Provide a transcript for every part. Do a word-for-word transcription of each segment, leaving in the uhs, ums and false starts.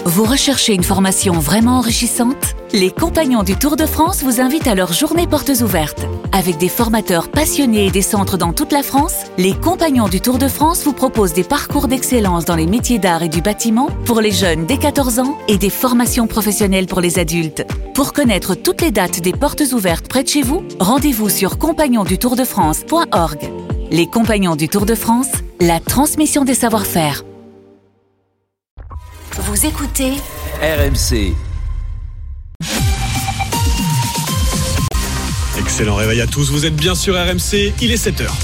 Vous recherchez une formation vraiment enrichissante ? Les Compagnons du Tour de France vous invitent à leur journée portes ouvertes. Avec des formateurs passionnés et des centres dans toute la France, les Compagnons du Tour de France vous proposent des parcours d'excellence dans les métiers d'art et du bâtiment pour les jeunes dès quatorze ans et des formations professionnelles pour les adultes. Pour connaître toutes les dates des portes ouvertes près de chez vous, rendez-vous sur compagnons du tour de france point org. Les Compagnons du Tour de France, la transmission des savoir-faire. Vous écoutez R M C. Excellent réveil à tous, vous êtes bien sur R M C, il est sept heures.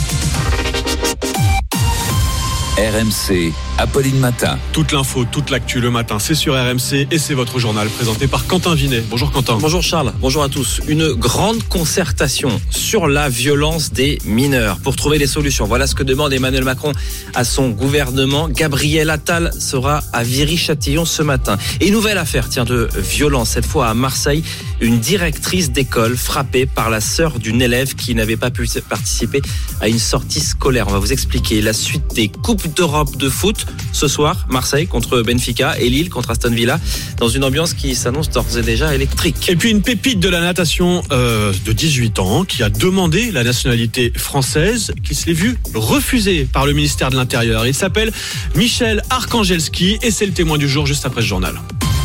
R M C, Apolline Matin. Toute l'info, toute l'actu le matin, c'est sur R M C et c'est votre journal présenté par Quentin Vinet. Bonjour Quentin. Bonjour Charles, bonjour à tous. Une grande concertation sur la violence des mineurs pour trouver des solutions. Voilà ce que demande Emmanuel Macron à son gouvernement. Gabriel Attal sera à Viry-Châtillon ce matin. Et nouvelle affaire, tiens, de violence, cette fois à Marseille. Une directrice d'école frappée par la sœur d'une élève qui n'avait pas pu participer à une sortie scolaire. On va vous expliquer la suite des Coupes d'Europe de foot. Ce soir, Marseille contre Benfica et Lille contre Aston Villa, dans une ambiance qui s'annonce d'ores et déjà électrique. Et puis une pépite de la natation euh, de dix-huit ans qui a demandé la nationalité française, qui se l'est vue refusée par le ministère de l'Intérieur. Il s'appelle Michel Arkangelski et c'est le témoin du jour juste après ce journal.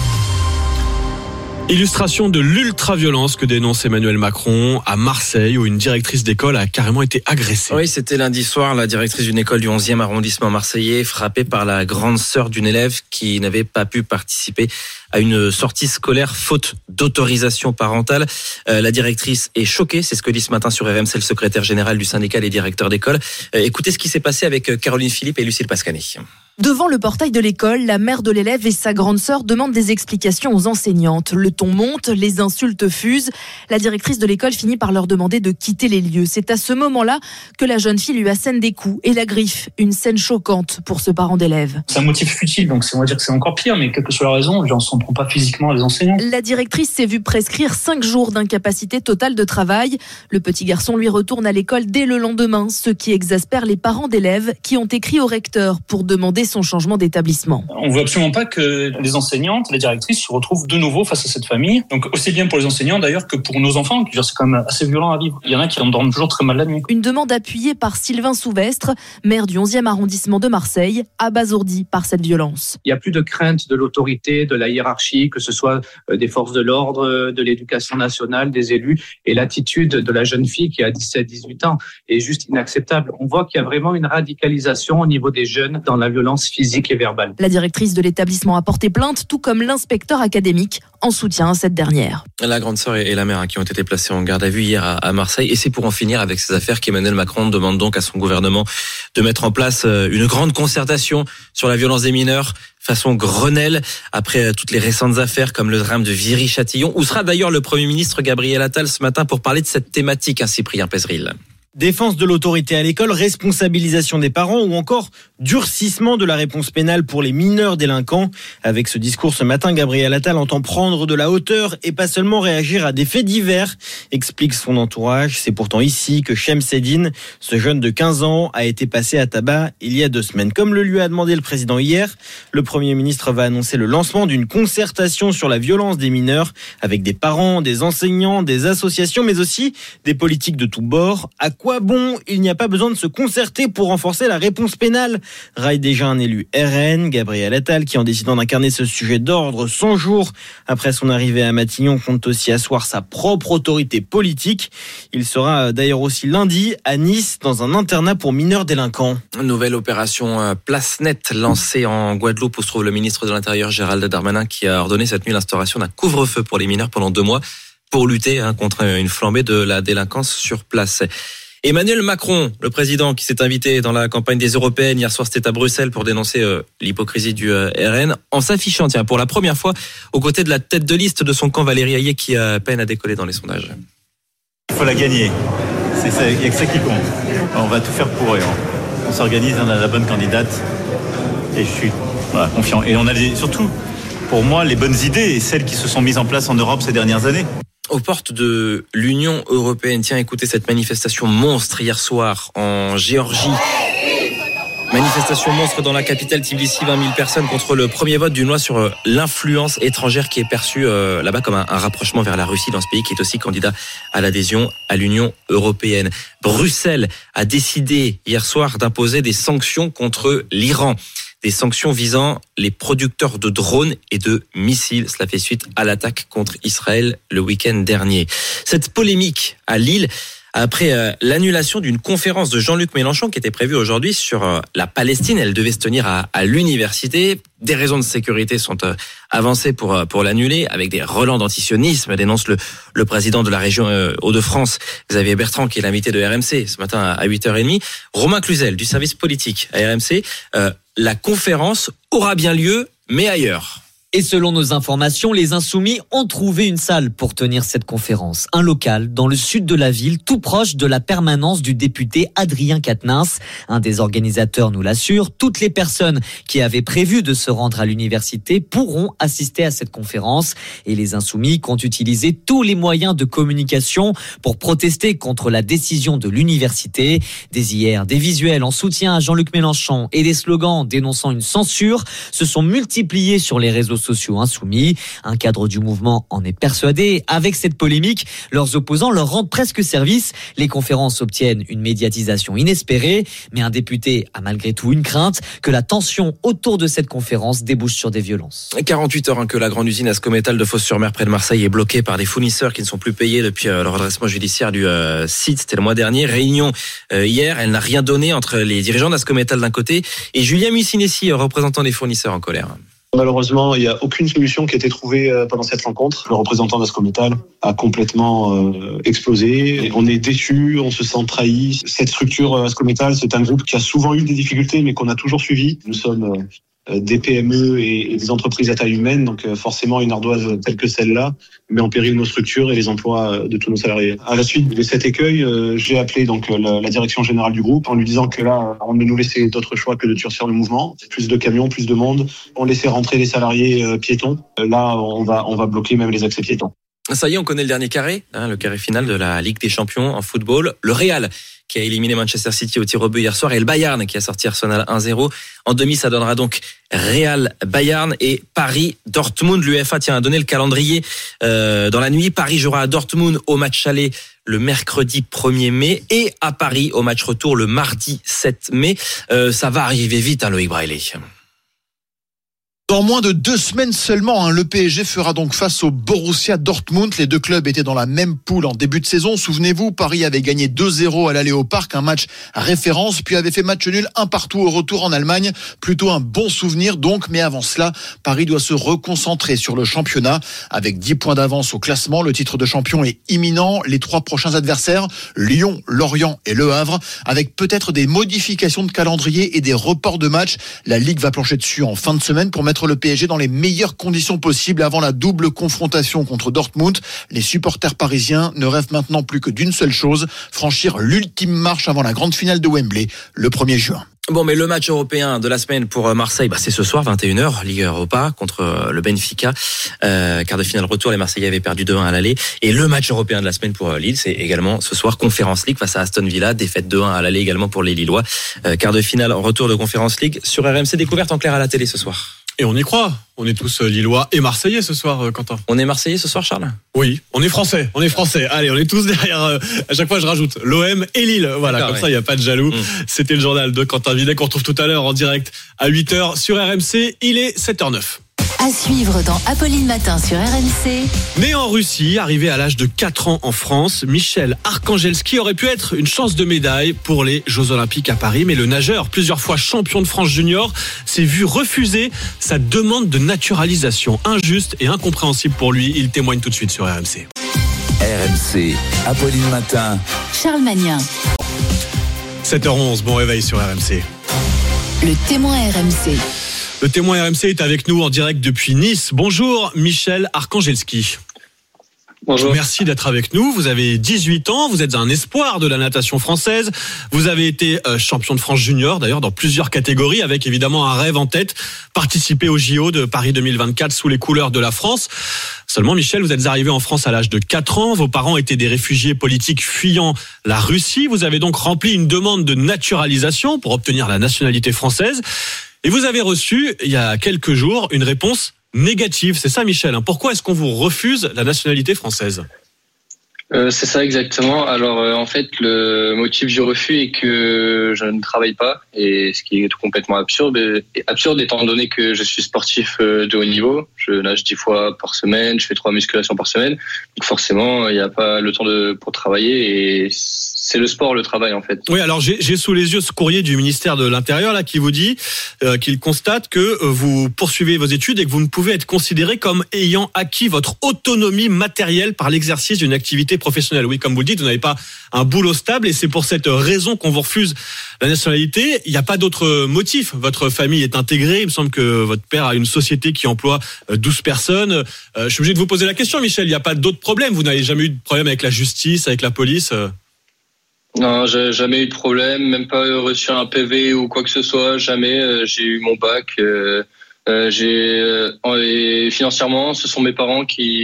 Illustration de l'ultra-violence que dénonce Emmanuel Macron à Marseille où une directrice d'école a carrément été agressée. Oui, c'était lundi soir, la directrice d'une école du onzième arrondissement marseillais frappée par la grande sœur d'une élève qui n'avait pas pu participer à une sortie scolaire faute d'autorisation parentale. Euh, la directrice est choquée, c'est ce que dit ce matin sur R M C le secrétaire général du syndicat des directeurs d'école. Euh, écoutez ce qui s'est passé avec Caroline Philippe et Lucille Pascani. Devant le portail de l'école, la mère de l'élève et sa grande sœur demandent des explications aux enseignantes. Le ton monte, les insultes fusent. La directrice de l'école finit par leur demander de quitter les lieux. C'est à ce moment-là que la jeune fille lui assène des coups et la griffe. Une scène choquante pour ce parent d'élève. C'est un motif futile, donc on va dire que c'est encore pire, mais quelle que soit la raison, on ne s'en prend pas physiquement à les enseignants. La directrice s'est vue prescrire cinq jours d'incapacité totale de travail. Le petit garçon lui retourne à l'école dès le lendemain, ce qui exaspère les parents d'élèves qui ont écrit au recteur pour demander son changement d'établissement. On ne veut absolument pas que les enseignantes, les directrices se retrouvent de nouveau face à cette famille. Donc aussi bien pour les enseignants d'ailleurs que pour nos enfants. C'est quand même assez violent à vivre. Il y en a qui endorment toujours très mal la nuit. Une demande appuyée par Sylvain Souvestre, maire du onzième arrondissement de Marseille, abasourdi par cette violence. Il n'y a plus de crainte de l'autorité, de la hiérarchie, que ce soit des forces de l'ordre, de l'éducation nationale, des élus. Et l'attitude de la jeune fille qui a dix-sept dix-huit ans est juste inacceptable. On voit qu'il y a vraiment une radicalisation au niveau des jeunes dans la violence physique et verbale. La directrice de l'établissement a porté plainte, tout comme l'inspecteur académique, en soutien à cette dernière. La grande sœur et la mère qui ont été placées en garde à vue hier à Marseille. Et c'est pour en finir avec ces affaires qu'Emmanuel Macron demande donc à son gouvernement de mettre en place une grande concertation sur la violence des mineurs façon Grenelle, après toutes les récentes affaires comme le drame de Viry-Châtillon. Où sera d'ailleurs le Premier ministre Gabriel Attal ce matin pour parler de cette thématique, hein, Cyprien Pézeril. Défense de l'autorité à l'école, responsabilisation des parents ou encore durcissement de la réponse pénale pour les mineurs délinquants. Avec ce discours ce matin, Gabriel Attal entend prendre de la hauteur et pas seulement réagir à des faits divers, explique son entourage. C'est pourtant ici que Shemseddine, ce jeune de quinze ans, a été passé à tabac il y a deux semaines. Comme le lui a demandé le président hier, le Premier ministre va annoncer le lancement d'une concertation sur la violence des mineurs avec des parents, des enseignants, des associations, mais aussi des politiques de tous bords. À quoi bon? Il n'y a pas besoin de se concerter pour renforcer la réponse pénale, raille déjà un élu R N, Gabriel Attal, qui en décidant d'incarner ce sujet d'ordre cent jours après son arrivée à Matignon compte aussi asseoir sa propre autorité politique. Il sera d'ailleurs aussi lundi à Nice dans un internat pour mineurs délinquants. Nouvelle opération Place Nette lancée en Guadeloupe où se trouve le ministre de l'Intérieur Gérald Darmanin qui a ordonné cette nuit l'instauration d'un couvre-feu pour les mineurs pendant deux mois pour lutter hein, contre une flambée de la délinquance sur place. Emmanuel Macron, le président qui s'est invité dans la campagne des Européennes, hier soir c'était à Bruxelles pour dénoncer euh, l'hypocrisie du euh, R N, en s'affichant tiens, pour la première fois aux côtés de la tête de liste de son camp Valérie Hayek qui a peine à décoller dans les sondages. Il faut la gagner, c'est ça, il n'y a que ça qui compte. On va tout faire pour et on, on s'organise, on a la bonne candidate et je suis voilà, confiant. Et on a les, surtout, pour moi, les bonnes idées et celles qui se sont mises en place en Europe ces dernières années. Aux portes de l'Union européenne, tiens, écoutez cette manifestation monstre hier soir en Géorgie. Manifestation monstre dans la capitale Tbilissi, vingt mille personnes contre le premier vote d'une loi sur l'influence étrangère qui est perçue euh, là-bas comme un, un rapprochement vers la Russie dans ce pays qui est aussi candidat à l'adhésion à l'Union européenne. Bruxelles a décidé hier soir d'imposer des sanctions contre l'Iran. Des sanctions visant les producteurs de drones et de missiles. Cela fait suite à l'attaque contre Israël le week-end dernier. Cette polémique à Lille, après euh, l'annulation d'une conférence de Jean-Luc Mélenchon qui était prévue aujourd'hui sur euh, la Palestine. Elle devait se tenir à, à l'université. Des raisons de sécurité sont euh, avancées pour euh, pour l'annuler, avec des relents d'antisionisme, dénonce le, le président de la région euh, Hauts-de-France, Xavier Bertrand, qui est l'invité de R M C ce matin à huit heures trente. Romain Cluzel, du service politique à R M C, euh, la conférence aura bien lieu, mais ailleurs. Et selon nos informations, les Insoumis ont trouvé une salle pour tenir cette conférence. Un local dans le sud de la ville, tout proche de la permanence du député Adrien Quatennens. Un des organisateurs nous l'assure. Toutes les personnes qui avaient prévu de se rendre à l'université pourront assister à cette conférence. Et les Insoumis comptent utiliser tous les moyens de communication pour protester contre la décision de l'université. Dès hier, des visuels en soutien à Jean-Luc Mélenchon et des slogans dénonçant une censure se sont multipliés sur les réseaux sociaux insoumis. Un cadre du mouvement en est persuadé. Avec cette polémique, leurs opposants leur rendent presque service. Les conférences obtiennent une médiatisation inespérée, mais un député a malgré tout une crainte que la tension autour de cette conférence débouche sur des violences. quarante-huit heures hein, que la grande usine Ascométal de Fos-sur-Mer près de Marseille est bloquée par des fournisseurs qui ne sont plus payés depuis euh, le redressement judiciaire du euh, site. C'était le mois dernier. Réunion euh, hier, elle n'a rien donné entre les dirigeants d'Ascométal d'un côté et Julien Mussinessi, représentant des fournisseurs en colère. Malheureusement, il n'y a aucune solution qui a été trouvée pendant cette rencontre. Le représentant d'Ascométal a complètement euh, explosé. On est déçus, on se sent trahi. Cette structure Ascométal, c'est un groupe qui a souvent eu des difficultés, mais qu'on a toujours suivi. Nous sommes euh, des P M E et, et des entreprises à taille humaine, donc euh, forcément une ardoise telle que celle-là met en péril nos structures et les emplois de tous nos salariés. À la suite de cet écueil, euh, j'ai appelé donc la, la direction générale du groupe en lui disant que là, on ne nous laissait d'autre choix que de durcir le mouvement. Plus de camions, plus de monde. On laissait rentrer les salariés euh, piétons. Là, on va on va bloquer même les accès piétons. Ça y est, on connaît le dernier carré, hein, le carré final de la Ligue des Champions en football. Le Real qui a éliminé Manchester City au tir au but hier soir et le Bayern qui a sorti Arsenal un zéro. En demi, ça donnera donc Real Bayern et Paris Dortmund. L'UEFA tient à donner le calendrier euh, dans la nuit. Paris jouera à Dortmund au match aller le mercredi premier mai et à Paris au match retour le mardi sept mai. Euh, ça va arriver vite, hein, Loïc Braillet. Dans moins de deux semaines seulement, hein, le P S G fera donc face au Borussia Dortmund. Les deux clubs étaient dans la même poule en début de saison. Souvenez-vous, Paris avait gagné deux zéro à l'aller au Parc, un match référence, puis avait fait match nul un partout au retour en Allemagne. Plutôt un bon souvenir donc, mais avant cela, Paris doit se reconcentrer sur le championnat. Avec dix points d'avance au classement, le titre de champion est imminent. Les trois prochains adversaires, Lyon, Lorient et Le Havre, avec peut-être des modifications de calendrier et des reports de matchs. La Ligue va plancher dessus en fin de semaine pour mettre le P S G dans les meilleures conditions possibles avant la double confrontation contre Dortmund. Les supporters parisiens ne rêvent maintenant plus que d'une seule chose, franchir l'ultime marche avant la grande finale de Wembley, le premier juin. Bon, mais le match européen de la semaine pour Marseille, bah, c'est ce soir, vingt et une heures, Ligue Europa contre le Benfica. Euh, quart de finale retour, les Marseillais avaient perdu deux un à l'aller. Et le match européen de la semaine pour Lille, c'est également ce soir, Conference League face à Aston Villa, défaite deux un à l'aller également pour les Lillois. Euh, quart de finale retour de Conference League sur R M C, découverte en clair à la télé ce soir. Et on y croit. On est tous Lillois et Marseillais ce soir, Quentin. On est Marseillais ce soir, Charles ? Oui, on est Français. On est Français. Allez, on est tous derrière. Euh, à chaque fois, je rajoute l'O M et Lille. Voilà, D'accord, comme ouais. ça, il n'y a pas de jaloux. Mmh. C'était le journal de Quentin Vinet qu'on retrouve tout à l'heure en direct à huit heures sur R M C. Il est sept heures neuf. À suivre dans Apolline Matin sur R M C. Né en Russie, arrivé à l'âge de quatre ans en France, Michel Arkangelski aurait pu être une chance de médaille pour les Jeux Olympiques à Paris. Mais le nageur, plusieurs fois champion de France junior, s'est vu refuser sa demande de naturalisation. Injuste et incompréhensible pour lui. Il témoigne tout de suite sur R M C. R M C, Apolline Matin. Charles Magnin. sept heures onze, bon réveil sur R M C. Le témoin R M C. Le témoin R M C est avec nous en direct depuis Nice. Bonjour Michel Arkangelski. Bonjour. Merci d'être avec nous. Vous avez dix-huit ans, vous êtes un espoir de la natation française. Vous avez été champion de France junior, d'ailleurs, dans plusieurs catégories, avec évidemment un rêve en tête, participer aux J O de Paris deux mille vingt-quatre sous les couleurs de la France. Seulement, Michel, vous êtes arrivé en France à l'âge de quatre ans. Vos parents étaient des réfugiés politiques fuyant la Russie. Vous avez donc rempli une demande de naturalisation pour obtenir la nationalité française. Et vous avez reçu, il y a quelques jours, une réponse négative. C'est ça, Michel. Pourquoi est-ce qu'on vous refuse la nationalité française ? Euh, c'est ça exactement. Alors euh, en fait, le motif du refus est que je ne travaille pas, et ce qui est complètement absurde. Et absurde étant donné que je suis sportif de haut niveau. Je nage dix fois par semaine, je fais trois musculations par semaine. Donc forcément, il n'y a pas le temps de pour travailler, et c'est le sport, le travail en fait. Oui, alors j'ai, j'ai sous les yeux ce courrier du ministère de l'Intérieur là qui vous dit euh, qu'il constate que euh, vous poursuivez vos études et que vous ne pouvez être considéré comme ayant acquis votre autonomie matérielle par l'exercice d'une activité professionnelle. Oui, comme vous le dites, vous n'avez pas un boulot stable et c'est pour cette raison qu'on vous refuse la nationalité. Il n'y a pas d'autre motif. Votre famille est intégrée. Il me semble que votre père a une société qui emploie douze personnes. Euh, je suis obligé de vous poser la question, Michel. Il n'y a pas d'autres problèmes. Vous n'avez jamais eu de problème avec la justice, avec la police euh... Non, j'ai jamais eu de problème, même pas reçu un P V ou quoi que ce soit, jamais. Euh, j'ai eu mon bac. Euh, euh, j'ai euh, et financièrement, ce sont mes parents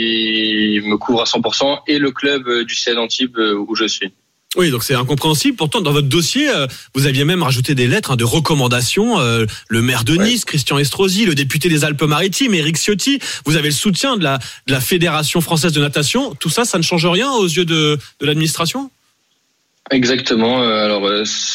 qui me couvrent à cent pour cent et le club euh, du C N Antibes euh, où je suis. Oui, donc c'est incompréhensible. Pourtant, dans votre dossier, euh, vous aviez même rajouté des lettres hein, de recommandation. Euh, le maire de Nice, ouais. Christian Estrosi, le député des Alpes-Maritimes, Éric Ciotti. Vous avez le soutien de la, de la Fédération française de natation. Tout ça, ça ne change rien aux yeux de, de l'administration ? Exactement. Alors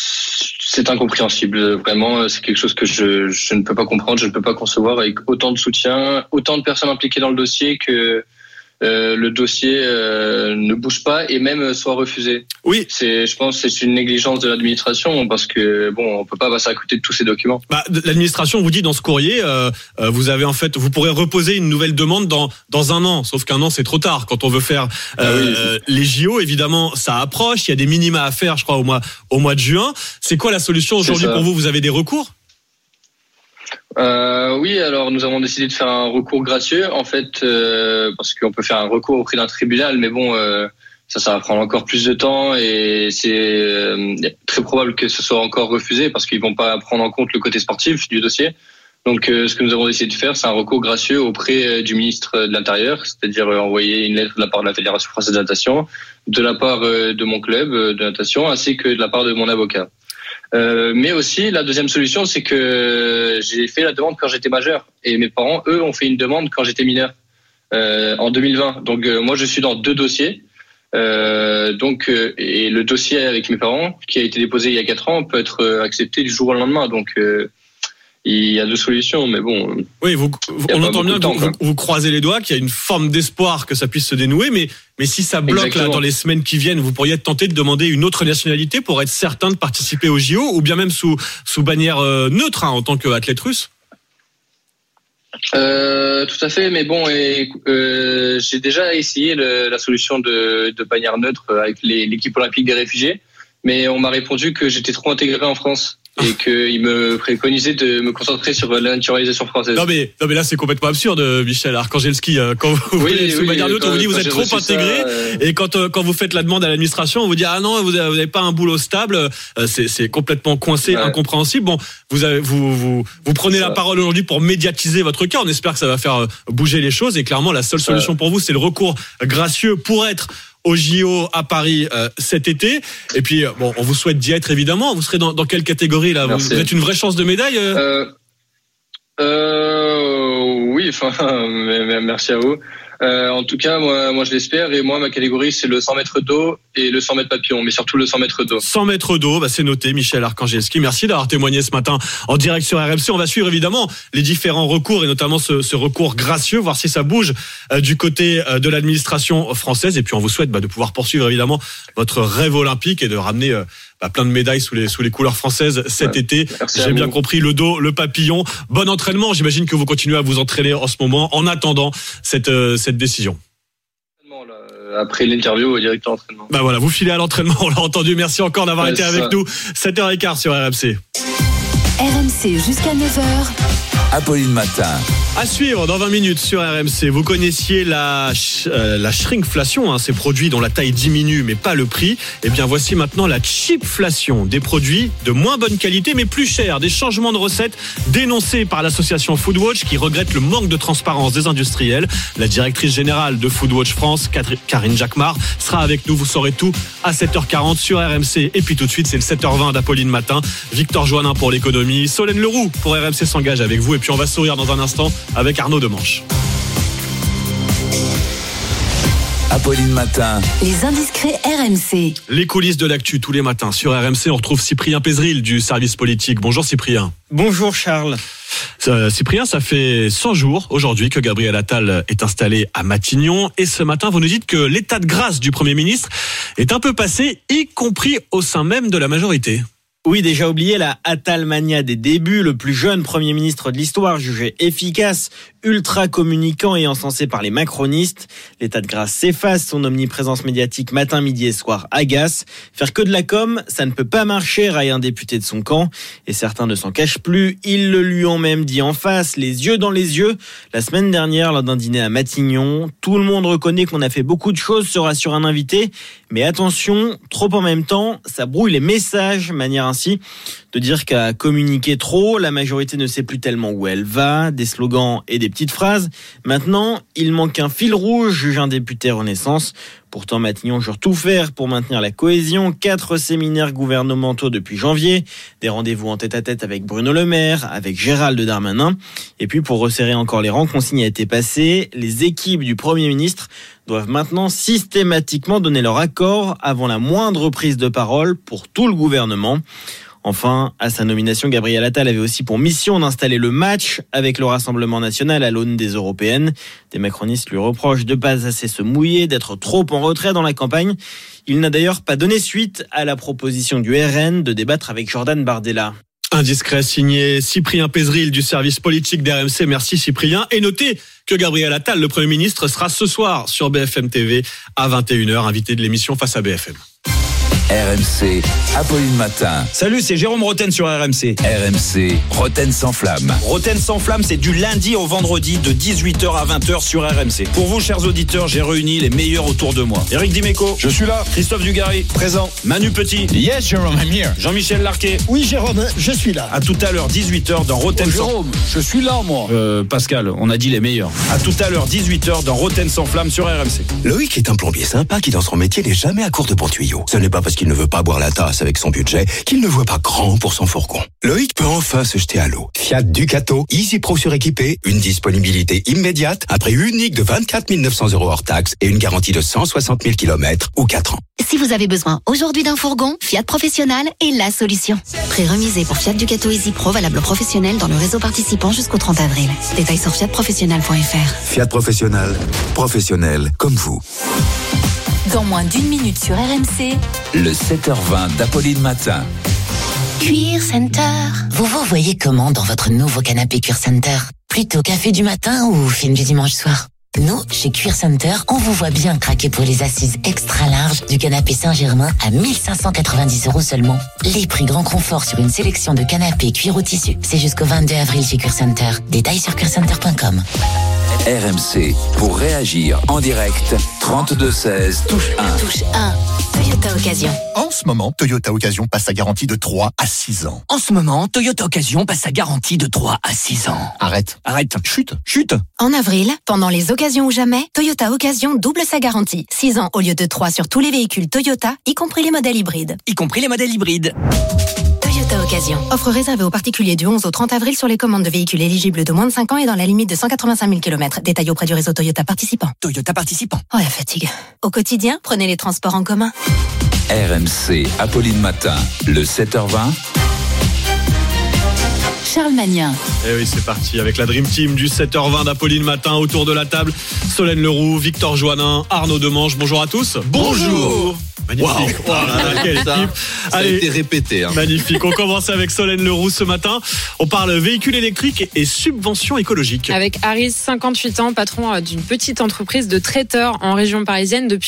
c'est incompréhensible. Vraiment, c'est quelque chose que je, je ne peux pas comprendre, je ne peux pas concevoir avec autant de soutien, autant de personnes impliquées dans le dossier que euh, le dossier euh, ne bouge pas et même soit refusé. Oui. C'est, je pense, que c'est une négligence de l'administration parce que bon, on peut pas passer à côté de tous ces documents. Bah, l'administration vous dit dans ce courrier, euh, euh, vous avez en fait, vous pourrez reposer une nouvelle demande dans dans un an. Sauf qu'un an c'est trop tard quand on veut faire euh, ah oui. euh, les J O. Évidemment, ça approche. Il y a des minima à faire, je crois, au mois au mois de juin. C'est quoi la solution aujourd'hui pour vous ? Vous avez des recours ? Euh, oui, alors nous avons décidé de faire un recours gracieux, en fait, euh, parce qu'on peut faire un recours auprès d'un tribunal, mais bon, euh, ça, ça va prendre encore plus de temps et c'est euh, très probable que ce soit encore refusé parce qu'ils vont pas prendre en compte le côté sportif du dossier. Donc, euh, ce que nous avons décidé de faire, c'est un recours gracieux auprès du ministre de l'Intérieur, c'est-à-dire euh, envoyer une lettre de la part de la Fédération française de natation, de la part euh, de mon club euh, de natation, ainsi que de la part de mon avocat. Euh, mais aussi, la deuxième solution, c'est que j'ai fait la demande quand j'étais majeur. Et mes parents, eux, ont fait une demande quand j'étais mineur, euh, en deux mille vingt. Donc, euh, moi, je suis dans deux dossiers. Euh, donc, euh, et le dossier avec mes parents, qui a été déposé il y a quatre ans, peut être accepté du jour au lendemain. Donc, euh, il y a deux solutions, mais bon. Oui, vous, on entend bien que vous, vous, vous croisez les doigts, qu'il y a une forme d'espoir que ça puisse se dénouer, mais, mais si ça bloque là, dans les semaines qui viennent, vous pourriez être tenté de demander une autre nationalité pour être certain de participer aux J O, ou bien même sous, sous bannière euh, neutre hein, en tant qu'athlète russe. Euh, tout à fait, mais bon, et, euh, j'ai déjà essayé le, la solution de, de bannière neutre avec les, l'équipe olympique des réfugiés, mais on m'a répondu que j'étais trop intégré en France. Et qu'il me préconisait de me concentrer sur la naturalisation française. Non mais, non mais là c'est complètement absurde, Michel Arkangelski. Quand vous oui, voulez sous bannière neutre, on vous dit vous êtes trop intégré. Ça, euh... Et quand euh, quand vous faites la demande à l'administration, on vous dit ah non vous n'avez pas un boulot stable. Euh, c'est, c'est complètement coincé, ouais. Incompréhensible. Bon, vous avez, vous vous vous prenez ça. La parole aujourd'hui pour médiatiser votre cas. On espère que ça va faire bouger les choses. Et clairement la seule ça. Solution pour vous, c'est le recours gracieux pour être au J O à Paris euh, cet été. Et puis, bon, on vous souhaite d'y être évidemment. Vous serez dans, dans quelle catégorie là ? Vous, vous êtes une vraie chance de médaille euh... Euh, euh, Oui, enfin, merci à vous. Euh, en tout cas, moi, moi je l'espère. Et moi, ma catégorie, c'est le cent mètres d'eau et le cent mètres papillon, mais surtout le cent mètres d'eau. cent mètres d'eau, bah c'est noté, Michel Arkangelski. Merci d'avoir témoigné ce matin en direct sur R M C. On va suivre évidemment les différents recours et notamment ce, ce recours gracieux, voir si ça bouge euh, du côté euh, de l'administration française. Et puis on vous souhaite bah, de pouvoir poursuivre évidemment votre rêve olympique et de ramener euh, bah, plein de médailles sous les sous les couleurs françaises cet ouais, été. J'ai bien compris le dos, le papillon. Bon entraînement. J'imagine que vous continuez à vous entraîner en ce moment en attendant cette euh, cette décision. Après l'interview, direct à l'entraînement. Bah voilà, vous filez à l'entraînement, on l'a entendu. Merci encore d'avoir ouais, été avec ça. Nous. sept heures quinze sur R M C. R M C jusqu'à neuf heures. Apolline Matin. À suivre dans vingt minutes sur R M C. Vous connaissiez la, sh- euh, la shrinkflation, hein, ces produits dont la taille diminue mais pas le prix. Eh bien voici maintenant la cheapflation, des produits de moins bonne qualité mais plus chers. Des changements de recettes dénoncés par l'association Foodwatch qui regrette le manque de transparence des industriels. La directrice générale de Foodwatch France, Karine Jacquemart, sera avec nous. Vous saurez tout à sept heures quarante sur R M C. Et puis tout de suite, c'est le sept heures vingt d'Apolline Matin. Victor Joannin pour l'économie. Solène Leroux pour R M C s'engage avec vous. Et puis on va sourire dans un instant avec Arnaud Demanche. Apolline Matin. Les indiscrets R M C. Les coulisses de l'actu tous les matins sur R M C. On retrouve Cyprien Pézeril du service politique. Bonjour Cyprien. Bonjour Charles. Euh, Cyprien, ça fait cent jours aujourd'hui que Gabriel Attal est installé à Matignon. Et ce matin, vous nous dites que l'état de grâce du Premier ministre est un peu passé, y compris au sein même de la majorité. Oui, déjà oublié la Attalmania des débuts, le plus jeune Premier ministre de l'histoire, jugé efficace, ultra communicant et encensé par les macronistes. L'état de grâce s'efface, son omniprésence médiatique matin, midi et soir agace. Faire que de la com, ça ne peut pas marcher, raille un député de son camp. Et certains ne s'en cachent plus, ils le lui ont même dit en face, les yeux dans les yeux. La semaine dernière, lors d'un dîner à Matignon, tout le monde reconnaît qu'on a fait beaucoup de choses, se rassure un invité. Mais attention, trop en même temps, ça brouille les messages, manière ainsi de dire qu'à communiquer trop, la majorité ne sait plus tellement où elle va, des slogans et des petites phrases. Maintenant, il manque un fil rouge, juge un député Renaissance. Pourtant, Matignon jure tout faire pour maintenir la cohésion. Quatre séminaires gouvernementaux depuis janvier, des rendez-vous en tête-à-tête avec Bruno Le Maire, avec Gérald Darmanin. Et puis, pour resserrer encore les rangs, consigne a été passée. Les équipes du Premier ministre doivent maintenant systématiquement donner leur accord avant la moindre prise de parole pour tout le gouvernement. Enfin, à sa nomination, Gabriel Attal avait aussi pour mission d'installer le match avec le Rassemblement national à l'aune des européennes. Des macronistes lui reprochent de pas assez se mouiller, d'être trop en retrait dans la campagne. Il n'a d'ailleurs pas donné suite à la proposition du R N de débattre avec Jordan Bardella. Indiscret signé Cyprien Pézeril du service politique d'R M C. Merci Cyprien. Et notez que Gabriel Attal, le Premier ministre, sera ce soir sur B F M T V à vingt et une heures, invité de l'émission Face à B F M. R M C, Apolline Matin. Salut, c'est Jérôme Roten sur R M C. R M C, Roten sans flamme. Roten sans flamme, c'est du lundi au vendredi de dix-huit heures à vingt heures sur R M C. Pour vous, chers auditeurs, j'ai réuni les meilleurs autour de moi. Éric Dimeco. Je suis là. Christophe Dugarry. Présent. Manu Petit. Yes, Jérôme, I'm here. Jean-Michel Larquet. Oui, Jérôme, je suis là. À tout à l'heure, dix-huit heures dans Roten oh, sans... Jérôme, je suis là, moi. Euh, Pascal, on a dit les meilleurs. À tout à l'heure, dix-huit heures dans Roten sans flamme sur R M C. Loïc est un plombier sympa qui, dans son métier, n'est jamais à court de bons tuyaux. Ce n'est pas parce qu'il ne veut pas boire la tasse avec son budget qu'il ne voit pas grand pour son fourgon. Loïc peut enfin se jeter à l'eau. Fiat Ducato, Easy Pro suréquipé, une disponibilité immédiate, un prix unique de vingt-quatre mille neuf cents euros hors taxe et une garantie de cent soixante mille kilomètres ou quatre ans. Si vous avez besoin aujourd'hui d'un fourgon, Fiat Professionnel est la solution. Prix remisé pour Fiat Ducato Easy Pro, valable au professionnel dans le réseau participant jusqu'au trente avril. Détails sur fiat professionnel point f r. Fiat Professionnel, professionnel comme vous. Dans moins d'une minute sur R M C, le sept heures vingt d'Apolline Matin. Cuir Center. Vous vous voyez comment dans votre nouveau canapé Cuir Center? Plutôt café du matin ou film du dimanche soir? Nous, chez Cuir Center, on vous voit bien craquer pour les assises extra larges du canapé Saint-Germain à mille cinq cent quatre-vingt-dix euros seulement. Les prix grand confort sur une sélection de canapés cuir ou tissu. C'est jusqu'au vingt-deux avril chez Cuir Center. Détails sur cuir center point com. R M C, pour réagir en direct, trente-deux seize, touche un. Touche un, Toyota Occasion. En ce moment, Toyota Occasion passe sa garantie de trois à six ans. En ce moment, Toyota Occasion passe sa garantie de trois à six ans. Arrête. Arrête. Chute. Chute. En avril, pendant les occasions ou jamais, Toyota Occasion double sa garantie. six ans au lieu de trois sur tous les véhicules Toyota, y compris les modèles hybrides. Y compris les modèles hybrides. Toyota Occasion. Offre réservée aux particuliers du onze au trente avril sur les commandes de véhicules éligibles de moins de cinq ans et dans la limite de cent quatre-vingt-cinq mille kilomètres. Détail auprès du réseau Toyota participant. Toyota participant. Oh la fatigue. Au quotidien, prenez les transports en commun. R M C, Apolline Matin, le sept heures vingt. Charles Magnin. Et oui, c'est parti avec la Dream Team du sept heures vingt d'Apolline Matin. Autour de la table, Solène Leroux, Victor Joannin, Arnaud Demanche. Bonjour à tous. Bonjour. Magnifique. Wow. Oh là là, quelle ça, équipe. ça Allez, a été répété. Hein. Magnifique. On commence avec Solène Leroux ce matin. On parle véhicules électriques et subventions écologiques. Avec Aris, cinquante-huit ans, patron d'une petite entreprise de traiteurs en région parisienne depuis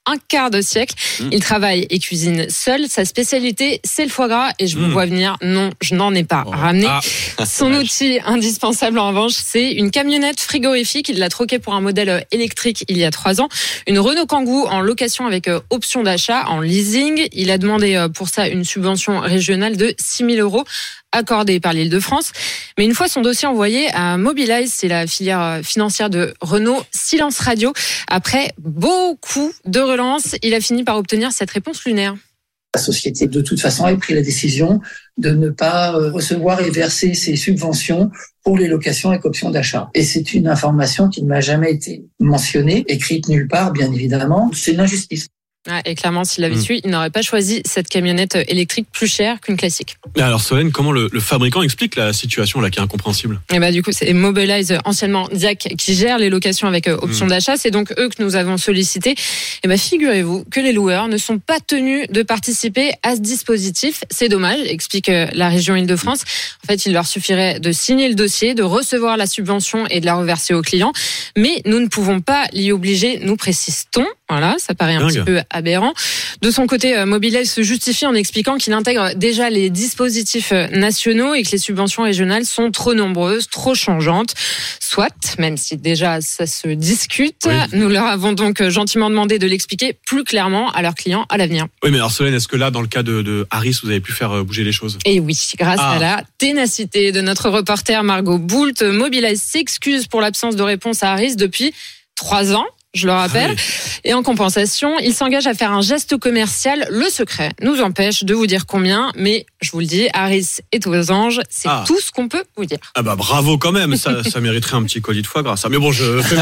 un quart de siècle. Mmh. Il travaille et cuisine seul. Sa spécialité, c'est le foie gras. Et je vous mmh. vois venir, non, je n'en ai pas oh. ramené. Ah. Son outil indispensable, en revanche, c'est une camionnette frigorifique. Il l'a troquée pour un modèle électrique il y a trois ans. Une Renault Kangoo en location avec option d'achat en leasing. Il a demandé pour ça une subvention régionale de six mille euros. Accordé par l'Île-de-France. Mais une fois son dossier envoyé à Mobilize, c'est la filière financière de Renault, silence radio. Après beaucoup de relances, il a fini par obtenir cette réponse lunaire. La société, de toute façon, a pris la décision de ne pas recevoir et verser ses subventions pour les locations avec option d'achat. Et c'est une information qui ne m'a jamais été mentionnée, écrite nulle part, bien évidemment. C'est une injustice. Ah, et clairement, s'il l'avait mmh. su, il n'aurait pas choisi cette camionnette électrique plus chère qu'une classique. Mais alors Solène, comment le, le fabricant explique la situation là qui est incompréhensible ? Et bah du coup, c'est Mobilize, anciennement Diac, qui gère les locations avec euh, option mmh. d'achat. C'est donc eux que nous avons sollicités. Et bah figurez-vous que les loueurs ne sont pas tenus de participer à ce dispositif. C'est dommage, explique euh, la région Île-de-France. En fait, il leur suffirait de signer le dossier, de recevoir la subvention et de la reverser aux clients. Mais nous ne pouvons pas l'y obliger, nous précise-t-on. Voilà, ça paraît un Dingue. petit peu aberrant. De son côté, Mobilize se justifie en expliquant qu'il intègre déjà les dispositifs nationaux et que les subventions régionales sont trop nombreuses, trop changeantes. Soit, même si déjà ça se discute, oui. nous leur avons donc gentiment demandé de l'expliquer plus clairement à leurs clients à l'avenir. Oui, mais alors Solène, est-ce que là, dans le cas de, de Harris, vous avez pu faire bouger les choses ? Et oui, grâce ah. à la ténacité de notre reporter Margot Boult, Mobilize s'excuse pour l'absence de réponse à Harris depuis trois ans. Je le rappelle. Ah oui. Et en compensation, il s'engage à faire un geste commercial. Le secret nous empêche de vous dire combien, mais je vous le dis, Harris est aux anges. C'est ah. tout ce qu'on peut vous dire. Ah bah bravo quand même. Ça, ça mériterait un petit colis de foie gras. Ça. Mais bon, je fais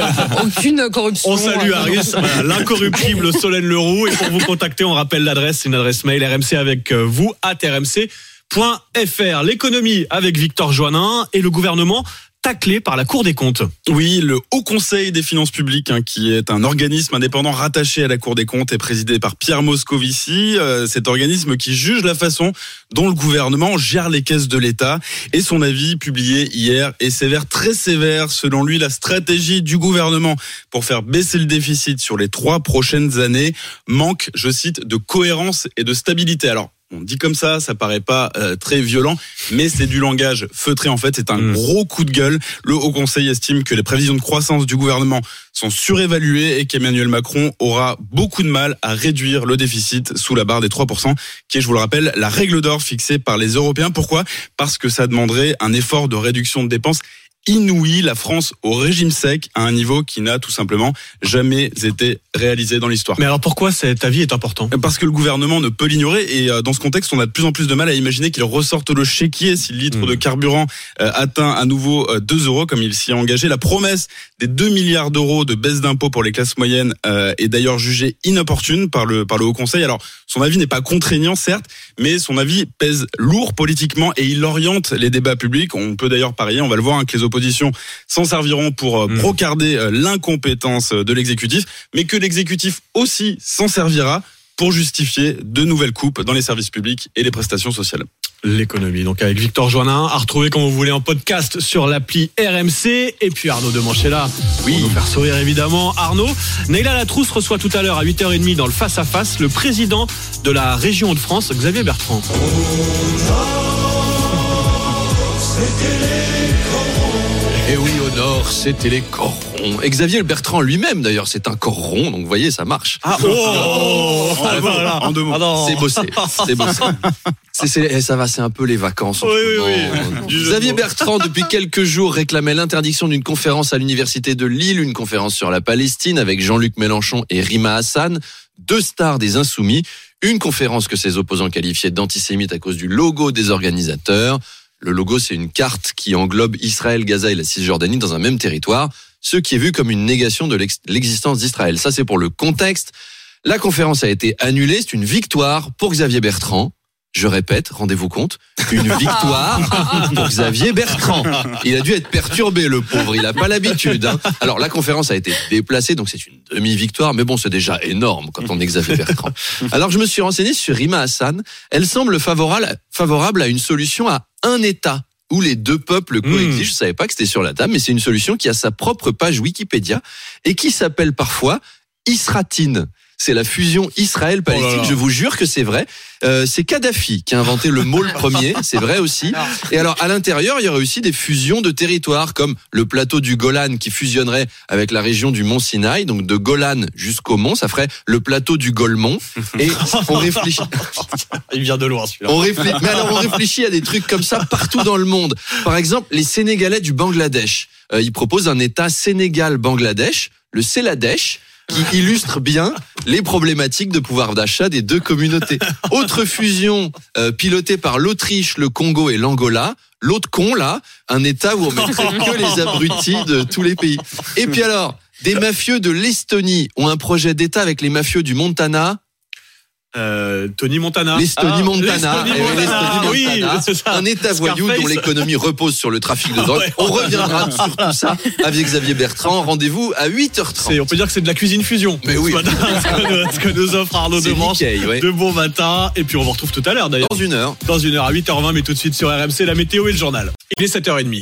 aucune corruption. On salue Harris, l'incorruptible Solène Leroux. Et pour vous contacter, on rappelle l'adresse, c'est une adresse mail R M C avec vous at r m c point f r. L'économie avec Victor Joannin et le gouvernement taclé par la Cour des comptes. Oui, le Haut Conseil des finances publiques, hein, qui est un organisme indépendant rattaché à la Cour des comptes, est présidé par Pierre Moscovici. Euh, cet organisme qui juge la façon dont le gouvernement gère les caisses de l'État. Et son avis publié hier est sévère, très sévère. Selon lui, la stratégie du gouvernement pour faire baisser le déficit sur les trois prochaines années manque, je cite, de cohérence et de stabilité. Alors, on dit comme ça, ça paraît pas euh, très violent, mais c'est du langage feutré en fait. C'est un mmh. gros coup de gueule. Le Haut Conseil estime que les prévisions de croissance du gouvernement sont surévaluées et qu'Emmanuel Macron aura beaucoup de mal à réduire le déficit sous la barre des trois pour cent, qui est, je vous le rappelle, la règle d'or fixée par les Européens. Pourquoi ? Parce que ça demanderait un effort de réduction de dépenses inouïe, la France au régime sec à un niveau qui n'a tout simplement jamais été réalisé dans l'histoire. Mais alors pourquoi cet avis est important ? Parce que le gouvernement ne peut l'ignorer et dans ce contexte, on a de plus en plus de mal à imaginer qu'il ressorte le chéquier si le litre mmh. de carburant atteint à nouveau deux euros comme il s'y est engagé. La promesse des deux milliards d'euros de baisse d'impôts pour les classes moyennes est d'ailleurs jugée inopportune par le, par le Haut Conseil. Alors, son avis n'est pas contraignant, certes, mais son avis pèse lourd politiquement et il oriente les débats publics. On peut d'ailleurs parier, on va le voir, hein, que les oppositions s'en serviront pour mmh. brocarder l'incompétence de l'exécutif, mais que l'exécutif aussi s'en servira pour justifier de nouvelles coupes dans les services publics et les prestations sociales. L'économie, donc avec Victor Joannin, à retrouver quand vous voulez en podcast sur l'appli R M C. Et puis Arnaud Demanchela, oui, pour nous faire sourire évidemment. Arnaud, Neila Latrousse reçoit tout à l'heure à huit heures trente dans le Face à Face le président de la région Hauts-de-France, Xavier Bertrand. Et oui, au nord, c'était les corps ronds. Et Xavier Bertrand lui-même, d'ailleurs, c'est un corps rond, donc vous voyez, ça marche. Ah, oh, oh, oh, en, voilà. en deux mots. Ah c'est bossé, c'est bossé. C'est, c'est, ça va, c'est un peu les vacances. En oui, ce oui, oui. Xavier Bertrand, depuis quelques jours, réclamait l'interdiction d'une conférence à l'université de Lille, une conférence sur la Palestine avec Jean-Luc Mélenchon et Rima Hassan, deux stars des Insoumis. Une conférence que ses opposants qualifiaient d'antisémite à cause du logo des organisateurs. Le logo, c'est une carte qui englobe Israël, Gaza et la Cisjordanie dans un même territoire, ce qui est vu comme une négation de l'existence d'Israël. Ça, c'est pour le contexte. La conférence a été annulée. C'est une victoire pour Xavier Bertrand. Je répète, rendez-vous compte, une victoire pour Xavier Bertrand. Il a dû être perturbé, le pauvre, il n'a pas l'habitude. Hein. Alors, la conférence a été déplacée, donc c'est une demi-victoire, mais bon, c'est déjà énorme quand on est Xavier Bertrand. Alors, je me suis renseigné sur Rima Hassan. Elle semble favorable, favorable à une solution à un État, où les deux peuples coexistent. Mmh. Je savais pas que c'était sur la table, mais c'est une solution qui a sa propre page Wikipédia et qui s'appelle parfois Isratine. c'est la fusion Israël-Palestine. Oh là là. Je vous jure que c'est vrai. Euh, c'est Kadhafi qui a inventé le mot le premier, c'est vrai aussi. Et alors à l'intérieur, il y aurait aussi des fusions de territoires, comme le plateau du Golan qui fusionnerait avec la région du Mont Sinaï, donc de Golan jusqu'au Mont, ça ferait le plateau du Golmont. Et on réfléchit. Il vient de loin celui-là. On réfléchit, mais alors on réfléchit à des trucs comme ça partout dans le monde. Par exemple, les Sénégalais du Bangladesh. Euh, ils proposent un État Sénégal-Bangladesh, le Céladesh, qui illustre bien les problématiques de pouvoir d'achat des deux communautés. Autre fusion euh, pilotée par l'Autriche, le Congo et l'Angola. L'autre con, là, un État où on mettrait que les abrutis de tous les pays. Et puis alors, des mafieux de l'Estonie ont un projet d'État avec les mafieux du Montana. Euh, Tony Montana. L'Estonie Ah, Montana, l'Estonie Eh oui, Montana. l'Estonie Montana. Oui, c'est ça. Un État voyou Scarface. dont l'économie repose sur le trafic de drogue. Ouais. On reviendra sur tout ça avec Xavier Bertrand. Rendez-vous à huit heures trente. C'est, on peut dire que c'est de la cuisine fusion. Mais oui. Ce matin, ce que nous- ce que nous offre Arnaud C'est Demanche. nickel, ouais. De bon matin. Et puis on vous retrouve tout à l'heure d'ailleurs. Dans une heure. Dans une heure à huit heures vingt, mais tout de suite sur R M C, la météo et le journal. Il est sept heures trente.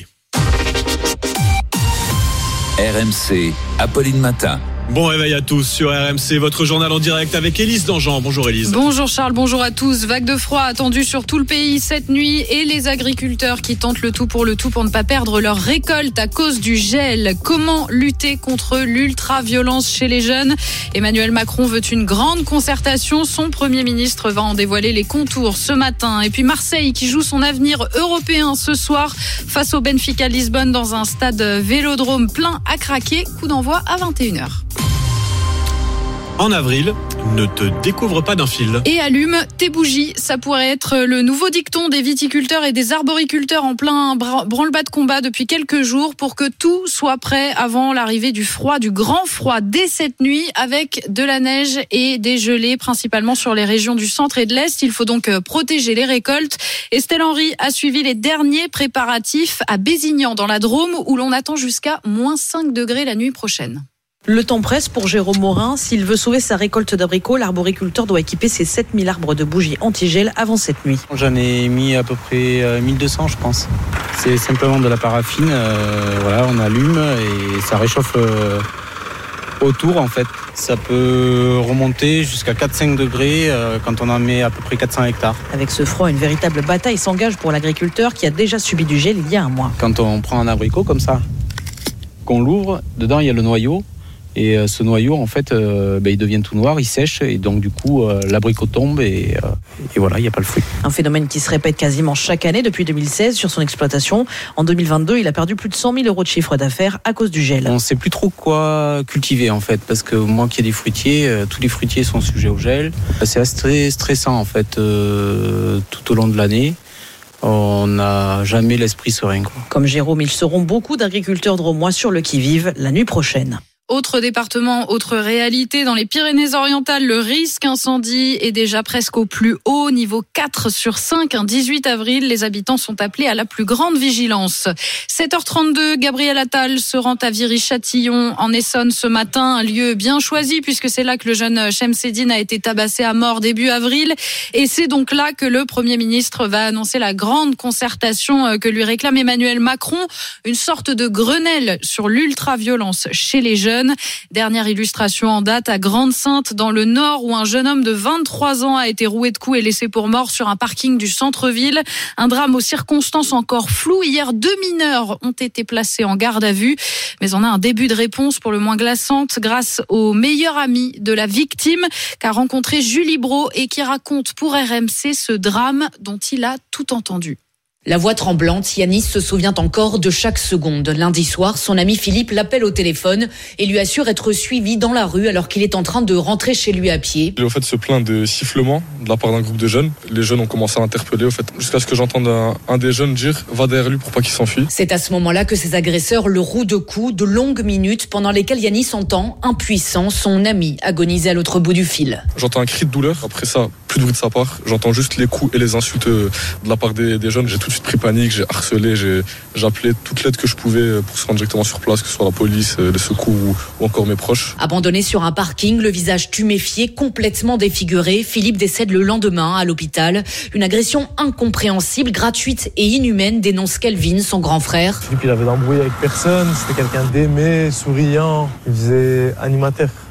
R M C, Apolline Matin. Bon réveil à tous sur R M C, votre journal en direct avec Élise Dangean. Bonjour Élise. Bonjour Charles, bonjour à tous. Vague de froid attendue sur tout le pays cette nuit et les agriculteurs qui tentent le tout pour le tout pour ne pas perdre leur récolte à cause du gel. Comment lutter contre l'ultra-violence chez les jeunes ? Emmanuel Macron veut une grande concertation. Son Premier ministre va en dévoiler les contours ce matin. Et puis Marseille qui joue son avenir européen ce soir face au Benfica Lisbonne dans un stade Vélodrome plein à craquer. Coup d'envoi à vingt et une heures. En avril, ne te découvre pas d'un fil. Et allume tes bougies, ça pourrait être le nouveau dicton des viticulteurs et des arboriculteurs en plein bra- branle-bas de combat depuis quelques jours pour que tout soit prêt avant l'arrivée du froid, du grand froid dès cette nuit avec de la neige et des gelées principalement sur les régions du centre et de l'est. Il faut donc protéger les récoltes. Estelle Henry a suivi les derniers préparatifs à Bézignan dans la Drôme où l'on attend jusqu'à moins cinq degrés la nuit prochaine. Le temps presse pour Jérôme Morin. S'il veut sauver sa récolte d'abricots, l'arboriculteur doit équiper ses sept mille arbres de bougies anti-gel avant cette nuit. J'en ai mis à peu près mille deux cents, je pense. C'est simplement de la paraffine. Euh, voilà, on allume et ça réchauffe euh, autour en fait. Ça peut remonter jusqu'à quatre à cinq degrés euh, quand on en met à peu près quatre cents hectares. Avec ce froid, une véritable bataille s'engage pour l'agriculteur qui a déjà subi du gel il y a un mois. Quand on prend un abricot comme ça, qu'on l'ouvre, dedans il y a le noyau. Et euh, ce noyau, en fait, euh, ben, il devient tout noir, il sèche, et donc du coup, euh, l'abricot tombe, et, euh, et voilà, il n'y a pas le fruit. Un phénomène qui se répète quasiment chaque année depuis deux mille seize sur son exploitation. En deux mille vingt-deux, il a perdu plus de cent mille euros de chiffre d'affaires à cause du gel. On ne sait plus trop quoi cultiver, en fait, parce que moi qui ai des fruitiers, euh, tous les fruitiers sont sujets au gel. C'est assez stressant, en fait, euh, tout au long de l'année. On n'a jamais l'esprit serein, quoi. Comme Jérôme, ils seront beaucoup d'agriculteurs drômois sur le qui-vive la nuit prochaine. Autre département, autre réalité, dans les Pyrénées-Orientales, le risque incendie est déjà presque au plus haut, niveau quatre sur cinq. Un dix-huit avril, les habitants sont appelés à la plus grande vigilance. sept heures trente-deux, Gabriel Attal se rend à Viry-Châtillon, en Essonne ce matin, un lieu bien choisi puisque c'est là que le jeune Chemseddine a été tabassé à mort début avril. Et c'est donc là que le Premier ministre va annoncer la grande concertation que lui réclame Emmanuel Macron, une sorte de Grenelle sur l'ultra-violence chez les jeunes. Dernière illustration en date à Grande-Sainte dans le Nord où un jeune homme de vingt-trois ans a été roué de coups et laissé pour mort sur un parking du centre-ville. Un drame aux circonstances encore floues. Hier, deux mineurs ont été placés en garde à vue. Mais on a un début de réponse pour le moins glaçante grâce au meilleur ami de la victime qu'a rencontré Julie Brault et qui raconte pour R M C ce drame dont il a tout entendu. La voix tremblante, Yanis se souvient encore de chaque seconde. Lundi soir, son ami Philippe l'appelle au téléphone et lui assure être suivi dans la rue alors qu'il est en train de rentrer chez lui à pied. Il au fait se plaint de sifflements de la part d'un groupe de jeunes. Les jeunes ont commencé à l'interpeller au fait, jusqu'à ce que j'entende un, un des jeunes dire « va derrière lui pour pas qu'il s'enfuit ». C'est à ce moment-là que ses agresseurs le rouent de coups, de longues minutes pendant lesquelles Yanis entend, impuissant, son ami agoniser à l'autre bout du fil. J'entends un cri de douleur, après ça, plus de bruit de sa part. J'entends juste les coups et les insultes de la part des, des jeunes. J'ai tout de suite pris panique, j'ai harcelé, j'ai, j'ai appelé toute l'aide que je pouvais pour se rendre directement sur place, que ce soit la police, les secours ou, ou encore mes proches. Abandonné sur un parking, le visage tuméfié, complètement défiguré, Philippe décède le lendemain à l'hôpital. Une agression incompréhensible, gratuite et inhumaine, dénonce Kelvin, son grand frère. Philippe, il avait d'embrouillé avec personne, c'était quelqu'un d'aimé, souriant, il faisait animateur.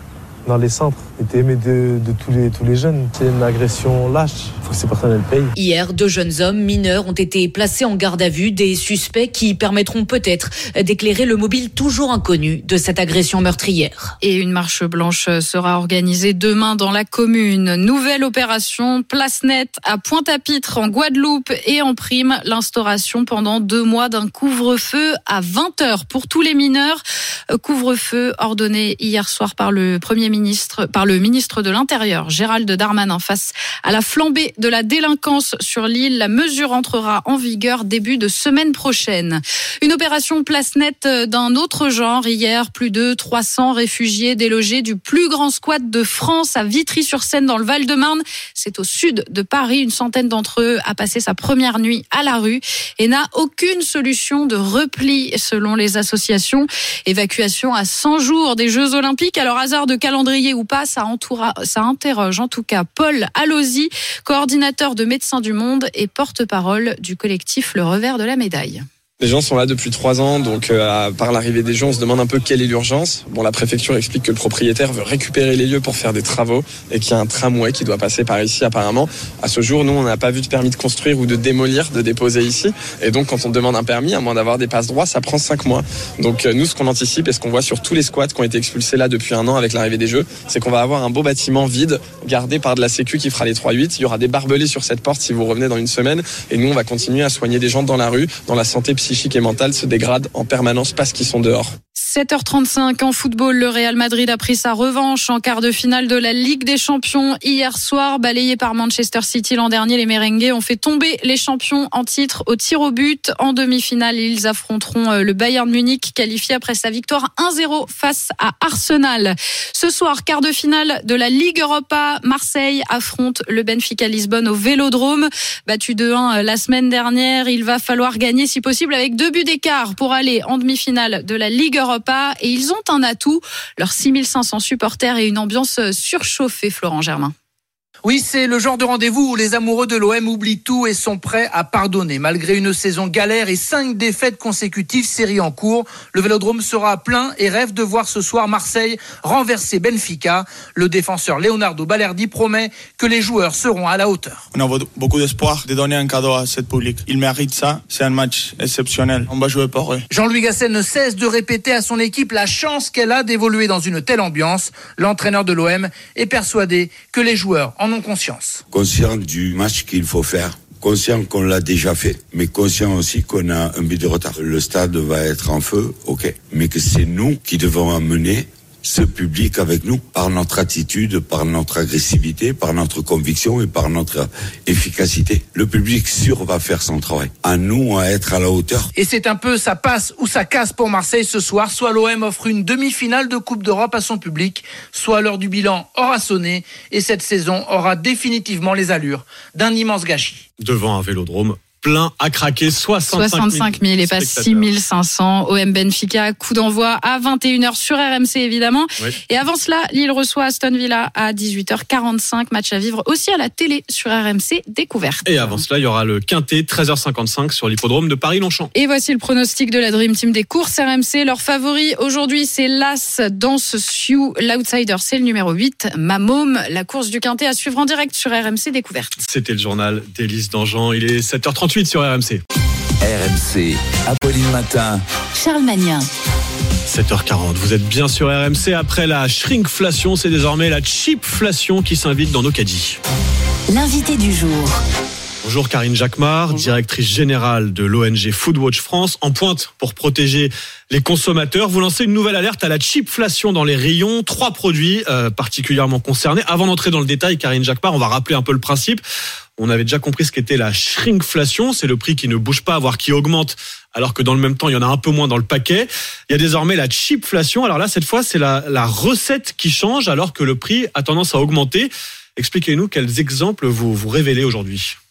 dans les centres était aimé de, de tous, les, tous les jeunes. C'est une agression lâche, il faut que ces personnes le payent. Hier, deux jeunes hommes mineurs ont été placés en garde à vue, des suspects qui permettront peut-être d'éclairer le mobile toujours inconnu de cette agression meurtrière. Et une marche blanche sera organisée demain dans la commune. Nouvelle opération Place Nette à Pointe-à-Pitre en Guadeloupe et en prime l'instauration pendant deux mois d'un couvre-feu à vingt heures pour tous les mineurs. Couvre-feu ordonné hier soir par le Premier ministre, par le ministre de l'Intérieur, Gérald Darmanin, face à la flambée de la délinquance sur l'île. La mesure entrera en vigueur début de semaine prochaine. Une opération Place Nette d'un autre genre. Hier, plus de trois cents réfugiés délogés du plus grand squat de France à Vitry-sur-Seine dans le Val-de-Marne. C'est au sud de Paris. Une centaine d'entre eux a passé sa première nuit à la rue et n'a aucune solution de repli selon les associations. Évacuation à cent jours des Jeux Olympiques. Alors, hasard de calendrier ou pas, ça, entoura, ça interroge en tout cas Paul Allozy, coordinateur de Médecins du Monde et porte-parole du collectif Le Revers de la Médaille. Les gens sont là depuis trois ans, donc euh, par l'arrivée des Jeux, on se demande un peu quelle est l'urgence. Bon, la préfecture explique que le propriétaire veut récupérer les lieux pour faire des travaux et qu'il y a un tramway qui doit passer par ici apparemment. À ce jour, nous, on n'a pas vu de permis de construire ou de démolir, de déposer ici. Et donc, quand on demande un permis, à moins d'avoir des passe-droits, ça prend cinq mois. Donc euh, nous, ce qu'on anticipe et ce qu'on voit sur tous les squats qui ont été expulsés là depuis un an avec l'arrivée des Jeux, c'est qu'on va avoir un beau bâtiment vide, gardé par de la sécu qui fera les trois huit. Il y aura des barbelés sur cette porte si vous revenez dans une semaine. Et nous, on va continuer à soigner des gens dans la rue, dont la santé psychique et mentale se dégrade en permanence parce qu'ils sont dehors. sept heures trente-cinq en football, le Real Madrid a pris sa revanche en quart de finale de la Ligue des Champions hier soir. Balayés par Manchester City l'an dernier, les merengues ont fait tomber les champions en titre au tir au but. En demi-finale, ils affronteront le Bayern Munich, qualifié après sa victoire un zéro face à Arsenal. Ce soir, quart de finale de la Ligue Europa, Marseille affronte le Benfica Lisbonne au Vélodrome. Battu deux un la semaine dernière, il va falloir gagner si possible avec deux buts d'écart pour aller en demi-finale de la Ligue Europa. Et ils ont un atout, leurs six mille cinq cents supporters et une ambiance surchauffée, Florent Germain. Oui, c'est le genre de rendez-vous où les amoureux de l'O M oublient tout et sont prêts à pardonner. Malgré une saison galère et cinq défaites consécutives, série en cours, le Vélodrome sera plein et rêve de voir ce soir Marseille renverser Benfica. Le défenseur Leonardo Balerdi promet que les joueurs seront à la hauteur. On a beaucoup d'espoir de donner un cadeau à cette public. Ils méritent ça, c'est un match exceptionnel. On va jouer pour eux. Jean-Louis Gasset ne cesse de répéter à son équipe la chance qu'elle a d'évoluer dans une telle ambiance. L'entraîneur de l'O M est persuadé que les joueurs en ont conscience. Conscient du match qu'il faut faire, conscient qu'on l'a déjà fait, mais conscient aussi qu'on a un but de retard. Le stade va être en feu, ok, mais que c'est nous qui devons amener ce public avec nous par notre attitude, par notre agressivité, par notre conviction et par notre efficacité. Le public sûr va faire son travail. À nous à être à la hauteur. Et c'est un peu ça passe ou ça casse pour Marseille ce soir. Soit l'O M offre une demi-finale de Coupe d'Europe à son public, soit l'heure du bilan aura sonné et cette saison aura définitivement les allures d'un immense gâchis. Devant un Vélodrome plein à craquer, soixante-cinq mille et pas six mille cinq cents. O M Benfica, coup d'envoi à vingt et une heures sur R M C évidemment. Oui. Et avant cela, Lille reçoit Aston Villa à dix-huit heures quarante-cinq. Match à vivre aussi à la télé sur R M C Découverte. Et avant cela, il y aura le Quintet, treize heures cinquante-cinq sur l'hippodrome de Paris-Longchamp. Et voici le pronostic de la Dream Team des courses R M C. Leur favori aujourd'hui, c'est l'As Danse Sioux. L'outsider, c'est le numéro huit, Mamôme. La course du Quintet à suivre en direct sur R M C Découverte. C'était le journal d'Élise Dangean. Il est sept heures trente-huit sur R M C. R M C, Apolline Matin, Charles Magnin. sept heures quarante, vous êtes bien sur R M C. Après la shrinkflation, c'est désormais la cheapflation qui s'invite dans nos caddies. L'invité du jour. Bonjour Karine Jacquemart, directrice générale de l'O N G Foodwatch France, en pointe pour protéger les consommateurs. Vous lancez une nouvelle alerte à la cheapflation dans les rayons. Trois produits euh, particulièrement concernés. Avant d'entrer dans le détail, Karine Jacquemart, on va rappeler un peu le principe. On avait déjà compris ce qu'était la shrinkflation, c'est le prix qui ne bouge pas, voire qui augmente, alors que dans le même temps, il y en a un peu moins dans le paquet. Il y a désormais la cheapflation. Alors là, cette fois, c'est la, la recette qui change, alors que le prix a tendance à augmenter. Expliquez-nous quels exemples vous vous révélez aujourd'hui.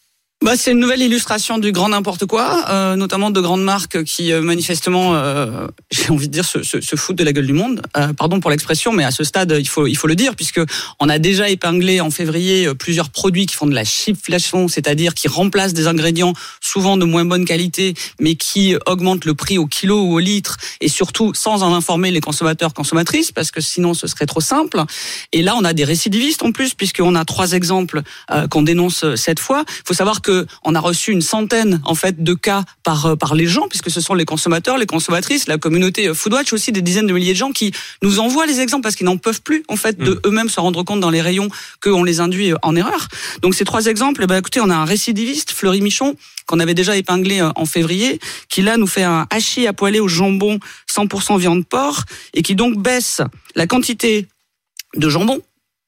Bah, c'est une nouvelle illustration du grand n'importe quoi, euh, notamment de grandes marques qui euh, manifestement, euh, j'ai envie de dire, se, se, se foutent de la gueule du monde. Euh, pardon pour l'expression, mais à ce stade, il faut il faut le dire, puisque on a déjà épinglé en février plusieurs produits qui font de la chipflation, c'est-à-dire qui remplacent des ingrédients souvent de moins bonne qualité, mais qui augmentent le prix au kilo ou au litre, et surtout sans en informer les consommateurs consommatrices, parce que sinon ce serait trop simple. Et là, on a des récidivistes en plus, puisqu'on a trois exemples euh, qu'on dénonce cette fois. Il faut savoir que on a reçu une centaine en fait de cas par par les gens, puisque ce sont les consommateurs, les consommatrices, la communauté Foodwatch, aussi des dizaines de milliers de gens qui nous envoient les exemples parce qu'ils n'en peuvent plus en fait de mmh. eux-mêmes se rendre compte dans les rayons qu'on les induit en erreur. Donc ces trois exemples, eh ben, écoutez, on a un récidiviste, Fleury Michon, qu'on avait déjà épinglé en février, qui là nous fait un hachis à poêler au jambon cent pour cent viande porc, et qui donc baisse la quantité de jambon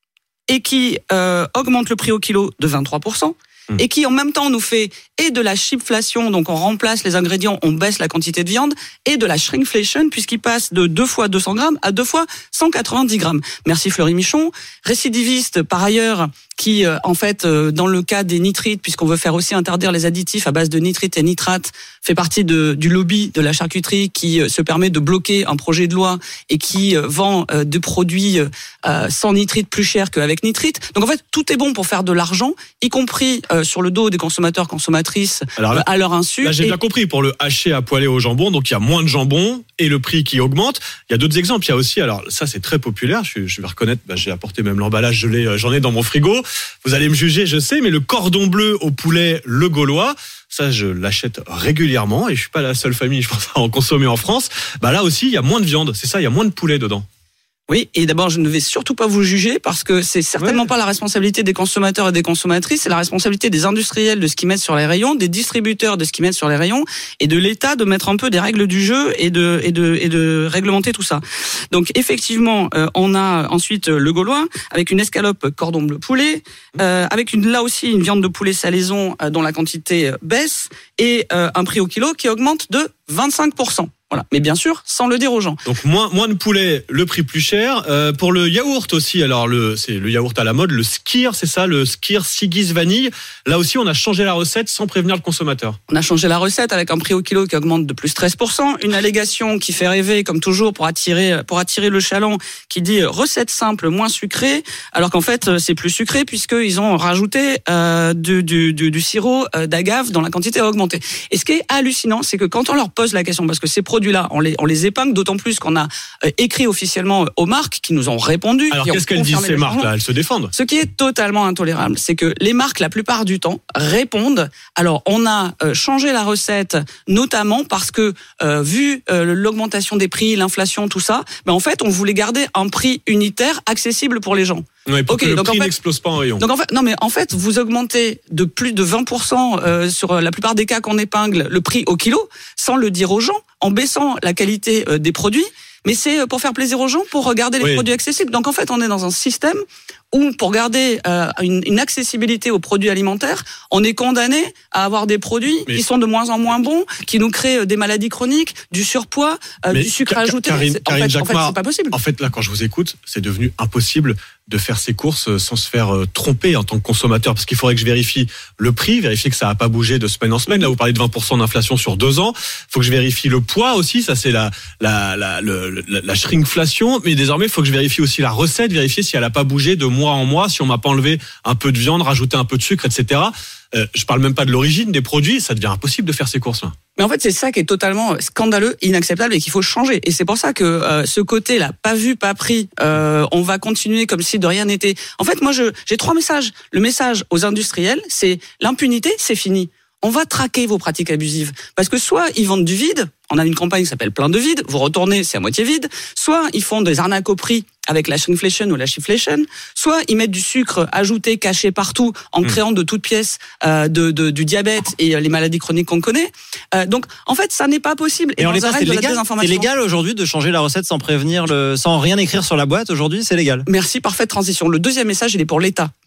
et qui euh, augmente le prix au kilo de vingt-trois pour cent. Et qui en même temps nous fait et de la chipflation, donc on remplace les ingrédients, on baisse la quantité de viande, et de la shrinkflation, puisqu'il passe de deux fois deux cents grammes à deux fois cent quatre-vingt-dix grammes. Merci Fleury Michon. Récidiviste par ailleurs, qui euh, en fait euh, dans le cas des nitrites, puisqu'on veut faire aussi interdire les additifs à base de nitrites et nitrates, fait partie de, du lobby de la charcuterie qui euh, se permet de bloquer un projet de loi et qui euh, vend euh, des produits euh, sans nitrite plus chers qu'avec nitrite. Donc en fait tout est bon pour faire de l'argent, y compris euh, sur le dos des consommateurs consommatrices. Alors là, à leur insu. Là j'ai et... bien compris, pour le haché à poêler au jambon, donc il y a moins de jambon et le prix qui augmente. Il y a d'autres exemples. Il y a aussi, alors ça c'est très populaire, je, je vais reconnaître, bah, j'ai apporté même l'emballage, je l'ai, j'en ai dans mon frigo. Vous allez me juger, je sais, mais le cordon bleu au poulet Le Gaulois, ça je l'achète régulièrement et je suis pas la seule famille, je pense, à en consommer en France. Bah là aussi il y a moins de viande, c'est ça, il y a moins de poulet dedans. Oui, et d'abord, je ne vais surtout pas vous juger parce que c'est certainement ouais. pas la responsabilité des consommateurs et des consommatrices, c'est la responsabilité des industriels de ce qu'ils mettent sur les rayons, des distributeurs de ce qu'ils mettent sur les rayons, et de l'État de mettre un peu des règles du jeu et de et de et de réglementer tout ça. Donc effectivement, euh, on a ensuite Le Gaulois avec une escalope cordon bleu poulet, euh, avec une là aussi une viande de poulet salaison euh, dont la quantité baisse et euh, un prix au kilo qui augmente de vingt-cinq pour cent. Voilà, mais bien sûr, sans le dire aux gens. Donc moins moins de poulet, le prix plus cher. Euh, pour le yaourt aussi, alors le c'est le yaourt à la mode, le Skyr, c'est ça, le Skyr Sigis vanille. Là aussi, on a changé la recette sans prévenir le consommateur. On a changé la recette avec un prix au kilo qui augmente de plus treize pour cent, une allégation qui fait rêver comme toujours pour attirer pour attirer le chaland, qui dit recette simple moins sucrée, alors qu'en fait c'est plus sucré puisqu'ils ont rajouté euh, du, du, du, du sirop d'agave dont la quantité a augmenté. Et ce qui est hallucinant, c'est que quand on leur pose la question, parce que ces produits-là, on les, on les épingle, d'autant plus qu'on a euh, écrit officiellement aux marques qui nous ont répondu. Alors qu'est-ce qu'elles disent ces marques-là ? Elles se défendent. Ce qui est totalement intolérable, c'est que les marques, la plupart du temps, répondent. Alors on a euh, changé la recette, notamment parce que euh, vu euh, l'augmentation des prix, l'inflation, tout ça, ben en fait on voulait garder un prix unitaire accessible pour les gens. Ouais, pour okay, que le donc prix en fait, n'explose pas en rayon. Donc en fait, non mais en fait, vous augmentez de plus de vingt pour cent euh, sur la plupart des cas qu'on épingle le prix au kilo, sans le dire aux gens, en baissant la qualité euh, des produits. Mais c'est pour faire plaisir aux gens, pour regarder les oui. produits accessibles. Donc en fait, on est dans un système où, pour garder euh, une, une accessibilité aux produits alimentaires, on est condamné à avoir des produits mais qui sont de moins en moins bons, qui nous créent des maladies chroniques, du surpoids, euh, du sucre Car- ajouté. Karine, c'est, en, Karine fait, Jacquemart, en fait, c'est pas possible. En fait, là, quand je vous écoute, c'est devenu impossible de faire ses courses sans se faire tromper en tant que consommateur, parce qu'il faudrait que je vérifie le prix, vérifier que ça n'a pas bougé de semaine en semaine. Là, vous parlez de vingt pour cent d'inflation sur deux ans. Il faut que je vérifie le poids aussi. Ça, c'est la la la le, la, la shrinkflation. Mais désormais, il faut que je vérifie aussi la recette, vérifier si elle n'a pas bougé de mois en mois, si on m'a pas enlevé un peu de viande, rajouté un peu de sucre, et cetera. Euh, je parle même pas de l'origine des produits. Ça devient impossible de faire ces courses-là. Mais en fait, c'est ça qui est totalement scandaleux, inacceptable et qu'il faut changer. Et c'est pour ça que euh, ce côté-là, pas vu, pas pris, euh, on va continuer comme si de rien n'était. En fait, moi, je, j'ai trois messages. Le message aux industriels, c'est l'impunité, c'est fini. On va traquer vos pratiques abusives. Parce que soit ils vendent du vide, on a une campagne qui s'appelle Plein de vide, vous retournez, c'est à moitié vide, soit ils font des arnaques au prix avec la shrinkflation ou la chipflation, soit ils mettent du sucre ajouté, caché partout, en mmh. créant de toutes pièces euh, de, de, du diabète et euh, les maladies chroniques qu'on connaît. Euh, donc, en fait, ça n'est pas possible. Et, et on les passe, c'est légal, c'est légal aujourd'hui de changer la recette sans prévenir, le, sans rien écrire sur la boîte. Aujourd'hui, c'est légal. Merci, parfaite transition. Le deuxième message, il est pour l'État.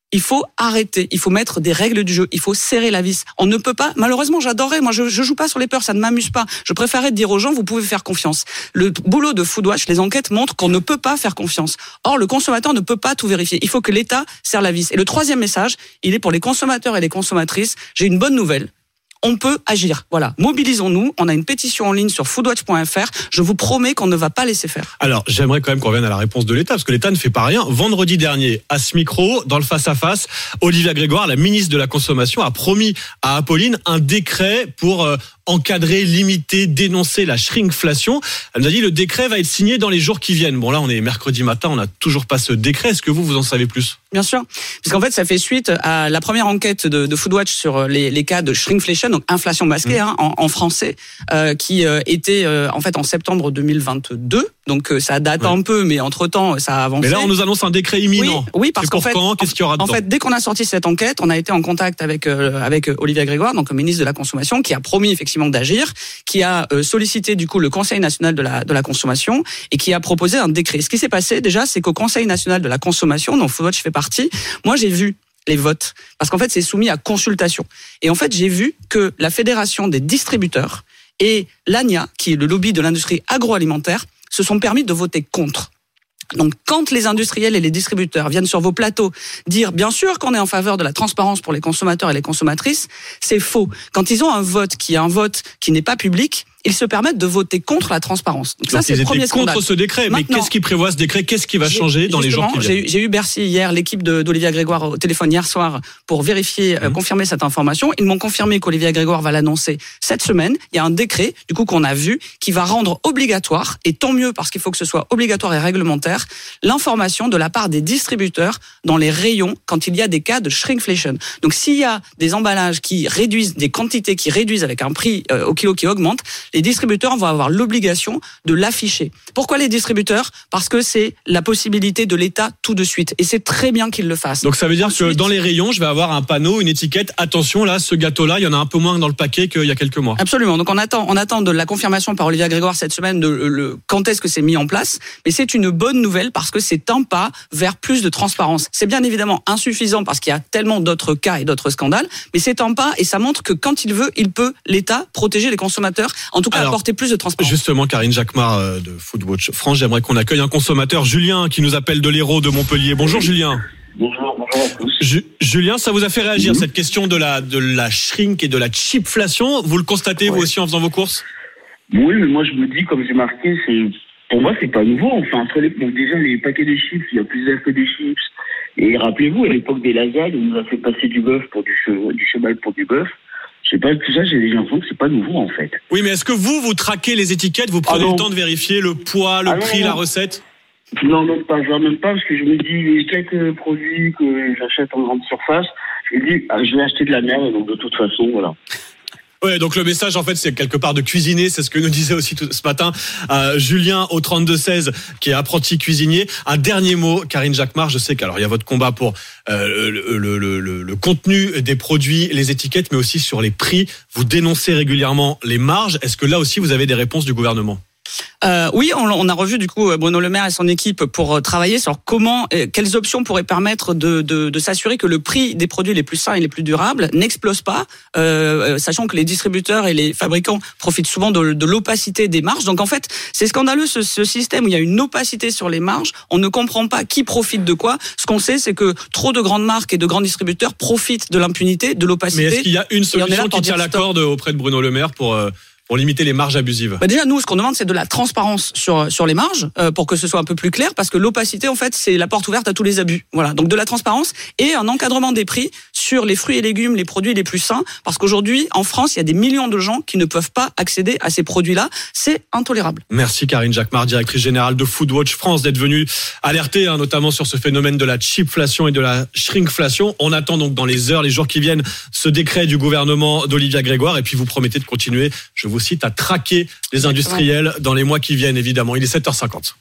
Il faut arrêter, il faut mettre des règles du jeu, il faut serrer la vis. On ne peut pas, malheureusement, j'adorais, moi je, je joue pas sur les peurs, ça ne m'amuse pas. Je préférais dire aux gens, vous pouvez faire confiance. Le boulot de Foodwatch, les enquêtes montrent qu'on ne peut pas faire confiance. Or, le consommateur ne peut pas tout vérifier. Il faut que l'État serre la vis. Et le troisième message, il est pour les consommateurs et les consommatrices. J'ai une bonne nouvelle. On peut agir. Voilà. Mobilisons-nous. On a une pétition en ligne sur foodwatch point f r. Je vous promets qu'on ne va pas laisser faire. Alors, j'aimerais quand même qu'on revienne à la réponse de l'État, parce que l'État ne fait pas rien. Vendredi dernier, à ce micro, dans le face-à-face, Olivia Grégoire, la ministre de la Consommation, a promis à Apolline un décret pour euh, encadrer, limiter, dénoncer la shrinkflation. Elle nous a dit le décret va être signé dans les jours qui viennent. Bon, là, on est mercredi matin, on n'a toujours pas ce décret. Est-ce que vous, vous en savez plus ? Bien sûr, parce qu'en fait, ça fait suite à la première enquête de, de Foodwatch sur les, les cas de shrinkflation, donc inflation masquée mmh. hein, en, en français, euh, qui euh, était euh, en fait en septembre deux mille vingt-deux. Donc euh, ça date ouais. un peu, mais entre-temps, ça a avancé. Mais là, on nous annonce un décret imminent. Oui, oui parce C'est pour qu'en fait, quand ? Qu'est-ce qu'il y aura dedans ? En fait, dès qu'on a sorti cette enquête, on a été en contact avec euh, avec Olivia Grégoire, donc ministre de la Consommation, qui a promis effectivement d'agir, qui a euh, sollicité du coup le Conseil national de la de la consommation et qui a proposé un décret. Ce qui s'est passé déjà, c'est qu'au Conseil national de la consommation, dont Foodwatch fait partie, moi j'ai vu les votes, parce qu'en fait c'est soumis à consultation. Et en fait j'ai vu que la Fédération des distributeurs et l'A N I A, qui est le lobby de l'industrie agroalimentaire, se sont permis de voter contre. Donc, quand les industriels et les distributeurs viennent sur vos plateaux dire, bien sûr qu'on est en faveur de la transparence pour les consommateurs et les consommatrices, c'est faux. Quand ils ont un vote qui est un vote qui n'est pas public, ils se permettent de voter contre la transparence. Donc, Donc ça, c'est le premier scandale. contre ce décret. Maintenant, mais qu'est-ce qui prévoit ce décret ? Qu'est-ce qui va changer dans les jours qui viennent ? J'ai, j'ai eu Bercy hier, l'équipe de, d'Olivia Grégoire au téléphone hier soir pour vérifier, mmh. euh, confirmer cette information. Ils m'ont confirmé qu'Olivia Grégoire va l'annoncer cette semaine. Il y a un décret, du coup, qu'on a vu, qui va rendre obligatoire, et tant mieux parce qu'il faut que ce soit obligatoire et réglementaire, l'information de la part des distributeurs dans les rayons quand il y a des cas de shrinkflation. Donc, s'il y a des emballages qui réduisent, des quantités qui réduisent avec un prix euh, au kilo qui augmente, les distributeurs vont avoir l'obligation de l'afficher. Pourquoi les distributeurs ? Parce que c'est la possibilité de l'État tout de suite. Et c'est très bien qu'ils le fassent. Donc ça veut dire Ensuite, que dans les rayons, je vais avoir un panneau, une étiquette. Attention, là, ce gâteau-là, il y en a un peu moins dans le paquet qu'il y a quelques mois. Absolument. Donc on attend, on attend de la confirmation par Olivia Grégoire cette semaine de le, quand est-ce que c'est mis en place. Mais c'est une bonne nouvelle parce que c'est un pas vers plus de transparence. C'est bien évidemment insuffisant parce qu'il y a tellement d'autres cas et d'autres scandales. Mais c'est un pas et ça montre que quand il veut, il peut, l'État, protéger les consommateurs. En tout cas, Alors, apporter plus de transparence. Justement, Karine Jacquemart de Foodwatch France, j'aimerais qu'on accueille un consommateur, Julien, qui nous appelle de l'Hérault de Montpellier. Bonjour Julien. Bonjour, bonjour à tous. Ju- Julien, ça vous a fait réagir, mmh. cette question de la, de la shrink et de la cheapflation. Vous le constatez, ouais. vous aussi, en faisant vos courses ? Oui, mais moi je me dis, comme j'ai marqué, c'est pour moi c'est pas nouveau. Enfin, entre les... Donc, déjà, les paquets de chips, il y a plus d'air que des chips. Et rappelez-vous, à l'époque des lasagnes, on nous a fait passer du bœuf pour du, che... du cheval pour du bœuf. Je sais pas, tout ça, j'ai l'impression que c'est pas nouveau, en fait. Oui, mais est-ce que vous, vous traquez les étiquettes, vous prenez ah le temps de vérifier le poids, le ah prix, non, non. la recette ? Non, même pas, je même pas, parce que je me dis, les quelques produits que j'achète en grande surface, je me dis, ah, je vais acheter de la merde, donc de toute façon, voilà. Ouais, donc le message en fait c'est quelque part de cuisiner, c'est ce que nous disait aussi tout, ce matin euh, Julien au trente-deux seize qui est apprenti cuisinier. Un dernier mot, Karine Jacquemart, je sais qu'alors il y a votre combat pour euh, le, le, le, le, le contenu des produits, les étiquettes, mais aussi sur les prix. Vous dénoncez régulièrement les marges. Est-ce que là aussi vous avez des réponses du gouvernement ? Euh, oui, on, on a revu du coup Bruno Le Maire et son équipe pour travailler sur comment, euh, quelles options pourraient permettre de, de, de s'assurer que le prix des produits les plus sains et les plus durables n'explose pas, euh, sachant que les distributeurs et les fabricants profitent souvent de, de l'opacité des marges. Donc en fait, c'est scandaleux ce, ce système où il y a une opacité sur les marges. On ne comprend pas qui profite de quoi. Ce qu'on sait, c'est que trop de grandes marques et de grands distributeurs profitent de l'impunité, de l'opacité. Mais est-ce qu'il y a une solution qui tient la corde auprès de Bruno Le Maire pour euh... pour limiter les marges abusives? Bah déjà, nous, ce qu'on demande, c'est de la transparence sur sur les marges, euh, pour que ce soit un peu plus clair, parce que l'opacité, en fait, c'est la porte ouverte à tous les abus. Voilà, donc de la transparence et un encadrement des prix sur les fruits et légumes, les produits les plus sains, parce qu'aujourd'hui, en France, il y a des millions de gens qui ne peuvent pas accéder à ces produits-là. C'est intolérable. Merci Karine Jacquemart, directrice générale de Foodwatch France, d'être venue alerter, hein, notamment sur ce phénomène de la cheapflation et de la shrinkflation. On attend donc dans les heures, les jours qui viennent, ce décret du gouvernement d'Olivia Grégoire, et puis vous promettez de continuer, je vous cite, à traquer les industriels dans les mois qui viennent, évidemment. Il est sept heures cinquante.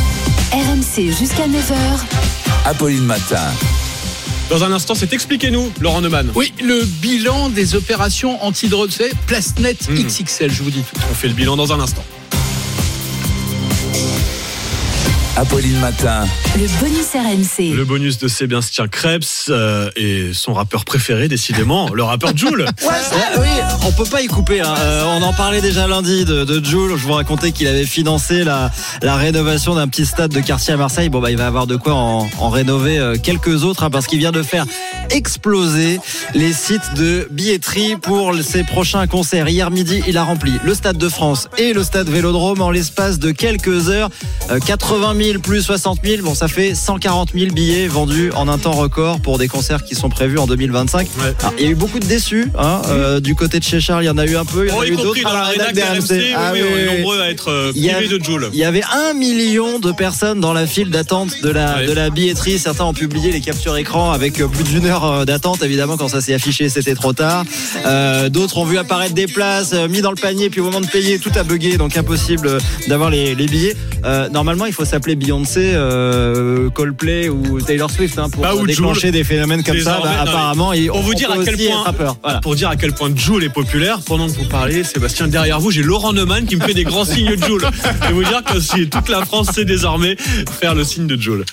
R M C jusqu'à neuf heures. Apolline Matin. Dans un instant, c'est Expliquez-nous, Laurent Neumann. Oui, le bilan des opérations anti-drogue, c'est PlaceNet mmh. X X L, je vous dis tout. On fait le bilan dans un instant. Apolline Matin. Le bonus R M C. Le bonus de Sébastien Krebs euh, et son rappeur préféré, décidément, le rappeur Jul. Ouais, oui, on peut pas y couper. Hein. Euh, on en parlait déjà lundi de, de Jul. Je vous racontais qu'il avait financé la, la rénovation d'un petit stade de quartier à Marseille. Bon, bah, il va avoir de quoi en, en rénover euh, quelques autres, hein, parce qu'il vient de faire exploser les sites de billetterie pour ses prochains concerts. Hier midi, il a rempli le Stade de France et le Stade Vélodrome en l'espace de quelques heures. Euh, quatre-vingt mille plus soixante mille, bon, ça fait cent quarante mille billets vendus en un temps record pour des concerts qui sont prévus en deux mille vingt-cinq. Ouais. Alors, il y a eu beaucoup de déçus, hein, euh, du côté de chez Charles, il y en a eu un peu. Il y en oh, a y eu compris d'autres dans la rédac de R M C. Ah, oui, oui, on est nombreux à être euh, privés de Jul. Il y avait un million de personnes dans la file d'attente de la, ouais. de la billetterie. Certains ont publié les captures écran avec plus d'une heure d'attente. Évidemment, quand ça s'est affiché, c'était trop tard. Euh, d'autres ont vu apparaître des places, euh, mis dans le panier, puis au moment de payer, tout a bugué, donc impossible d'avoir les, les billets. Euh, normalement, il faut s'appeler Beyoncé, euh, Coldplay ou Taylor Swift, hein, pour bah, déclencher Jul. Des phénomènes comme ça. Bah, apparemment, pour on, vous dire on à quel point, voilà. Pour dire à quel point Jul est populaire, pendant que vous parlez, Sébastien, derrière vous, j'ai Laurent Neumann qui me fait des grands signes de Jul. Je vais vous dire que si toute la France sait désormais faire le signe de Jul.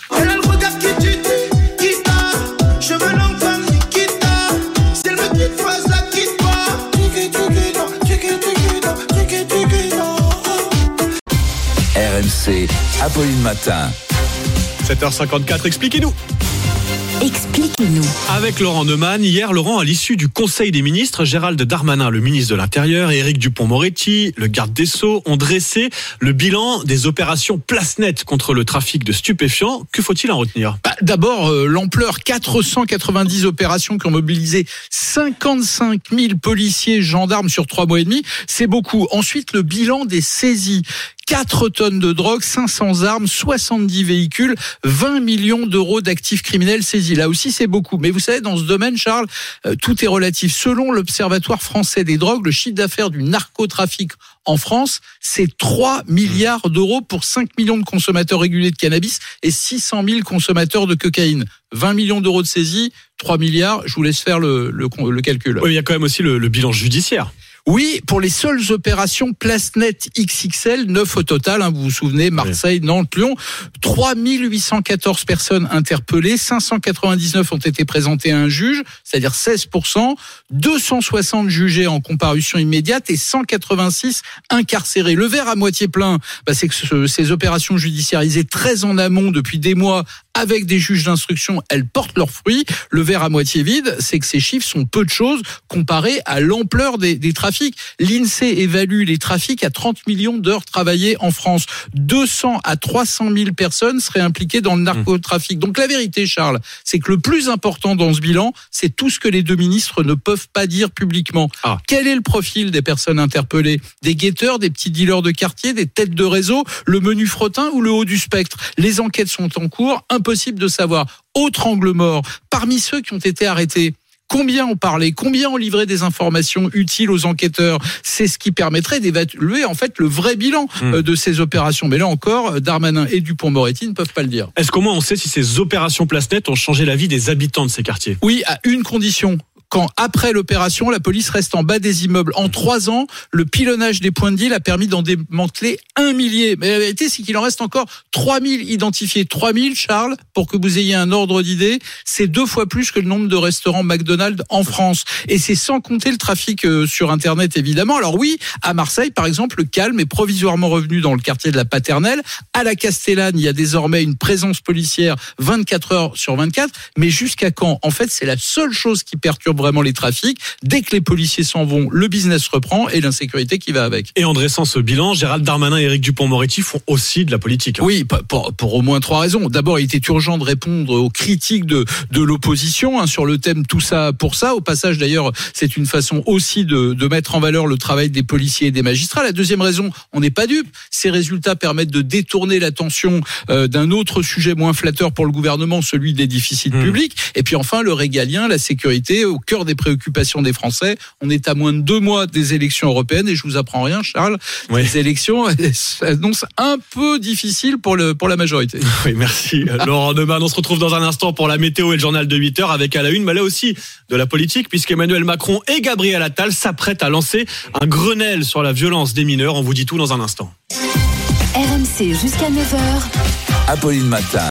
R M C, Apolline Matin. sept heures cinquante-quatre, expliquez-nous. Expliquez-nous. Avec Laurent Neumann, hier, Laurent, à l'issue du Conseil des ministres, Gérald Darmanin, le ministre de l'Intérieur, et Éric Dupond-Moretti, le garde des Sceaux, ont dressé le bilan des opérations Place Nette contre le trafic de stupéfiants. Que faut-il en retenir ? Bah, D'abord, euh, l'ampleur, quatre cent quatre-vingt-dix opérations qui ont mobilisé cinquante-cinq mille policiers, gendarmes sur trois mois et demi. C'est beaucoup. Ensuite, le bilan des saisies. quatre tonnes de drogue, cinq cents armes, soixante-dix véhicules, vingt millions d'euros d'actifs criminels saisis. Là aussi, c'est beaucoup. Mais vous savez, dans ce domaine, Charles, euh, tout est relatif. Selon l'Observatoire français des drogues, le chiffre d'affaires du narcotrafic en France, c'est trois milliards d'euros pour cinq millions de consommateurs réguliers de cannabis et six cent mille consommateurs de cocaïne. vingt millions d'euros de saisie, trois milliards, je vous laisse faire le, le, le calcul. Oui, il y a quand même aussi le, le bilan judiciaire. Oui, pour les seules opérations Place Nette X X L, neuf au total, hein, vous vous souvenez, Marseille, oui. Nantes, Lyon, trois mille huit cent quatorze personnes interpellées, cinq cent quatre-vingt-dix-neuf ont été présentées à un juge, c'est-à-dire seize pour cent, deux cent soixante jugés en comparution immédiate et cent quatre-vingt-six incarcérés. Le verre à moitié plein, bah, c'est que ce, ces opérations judiciarisées très en amont depuis des mois avec des juges d'instruction, elles portent leurs fruits. Le verre à moitié vide, c'est que ces chiffres sont peu de choses comparés à l'ampleur des, des trafics. L'INSEE évalue les trafics à trente millions d'heures travaillées en France. deux cents à trois cent mille personnes seraient impliquées dans le narcotrafic. Donc la vérité, Charles, c'est que le plus important dans ce bilan, c'est tout ce que les deux ministres ne peuvent pas dire publiquement. Ah. Quel est le profil des personnes interpellées ? Des guetteurs, des petits dealers de quartier, des têtes de réseau, le menu frottin ou le haut du spectre ? Les enquêtes sont en cours, impossible de savoir. Autre angle mort, parmi ceux qui ont été arrêtés, combien ont parlé, combien ont livré des informations utiles aux enquêteurs ? C'est ce qui permettrait d'évaluer en fait le vrai bilan mmh. de ces opérations. Mais là encore, Darmanin et Dupond-Moretti ne peuvent pas le dire. Est-ce qu'au moins on sait si ces opérations Place Nette ont changé la vie des habitants de ces quartiers ? Oui, à une condition. Quand, après l'opération, la police reste en bas des immeubles. En trois ans, le pilonnage des points de deal a permis d'en démanteler un millier. Mais la vérité, c'est qu'il en reste encore trois mille identifiés. trois mille, Charles, pour que vous ayez un ordre d'idée, c'est deux fois plus que le nombre de restaurants McDonald's en France. Et c'est sans compter le trafic euh, sur Internet, évidemment. Alors oui, à Marseille, par exemple, le calme est provisoirement revenu dans le quartier de la Paternelle. À la Castellane, il y a désormais une présence policière vingt-quatre heures sur vingt-quatre. Mais jusqu'à quand ? En fait, c'est la seule chose qui perturbe vraiment les trafics. Dès que les policiers s'en vont, le business reprend et l'insécurité qui va avec. Et en dressant ce bilan, Gérald Darmanin et Éric Dupond-Moretti font aussi de la politique. Oui, pour, pour au moins trois raisons. D'abord, il était urgent de répondre aux critiques de, de l'opposition hein, sur le thème tout ça pour ça. Au passage, d'ailleurs, c'est une façon aussi de, de mettre en valeur le travail des policiers et des magistrats. La deuxième raison, on n'est pas dupe. Ces résultats permettent de détourner l'attention euh, d'un autre sujet moins flatteur pour le gouvernement, celui des déficits mmh. publics. Et puis enfin, le régalien, la sécurité, au cœur des préoccupations des Français. On est à moins de deux mois des élections européennes et je vous apprends rien, Charles. Oui. Les élections s'annoncent un peu difficiles pour, le, pour la majorité. Oui, merci. Laurent Neumann, on se retrouve dans un instant pour la météo et le journal de huit heures avec à la une, mais là aussi de la politique, puisqu'Emmanuel Macron et Gabriel Attal s'apprêtent à lancer un Grenelle sur la violence des mineurs. On vous dit tout dans un instant. R M C jusqu'à neuf heures. Apolline Matin.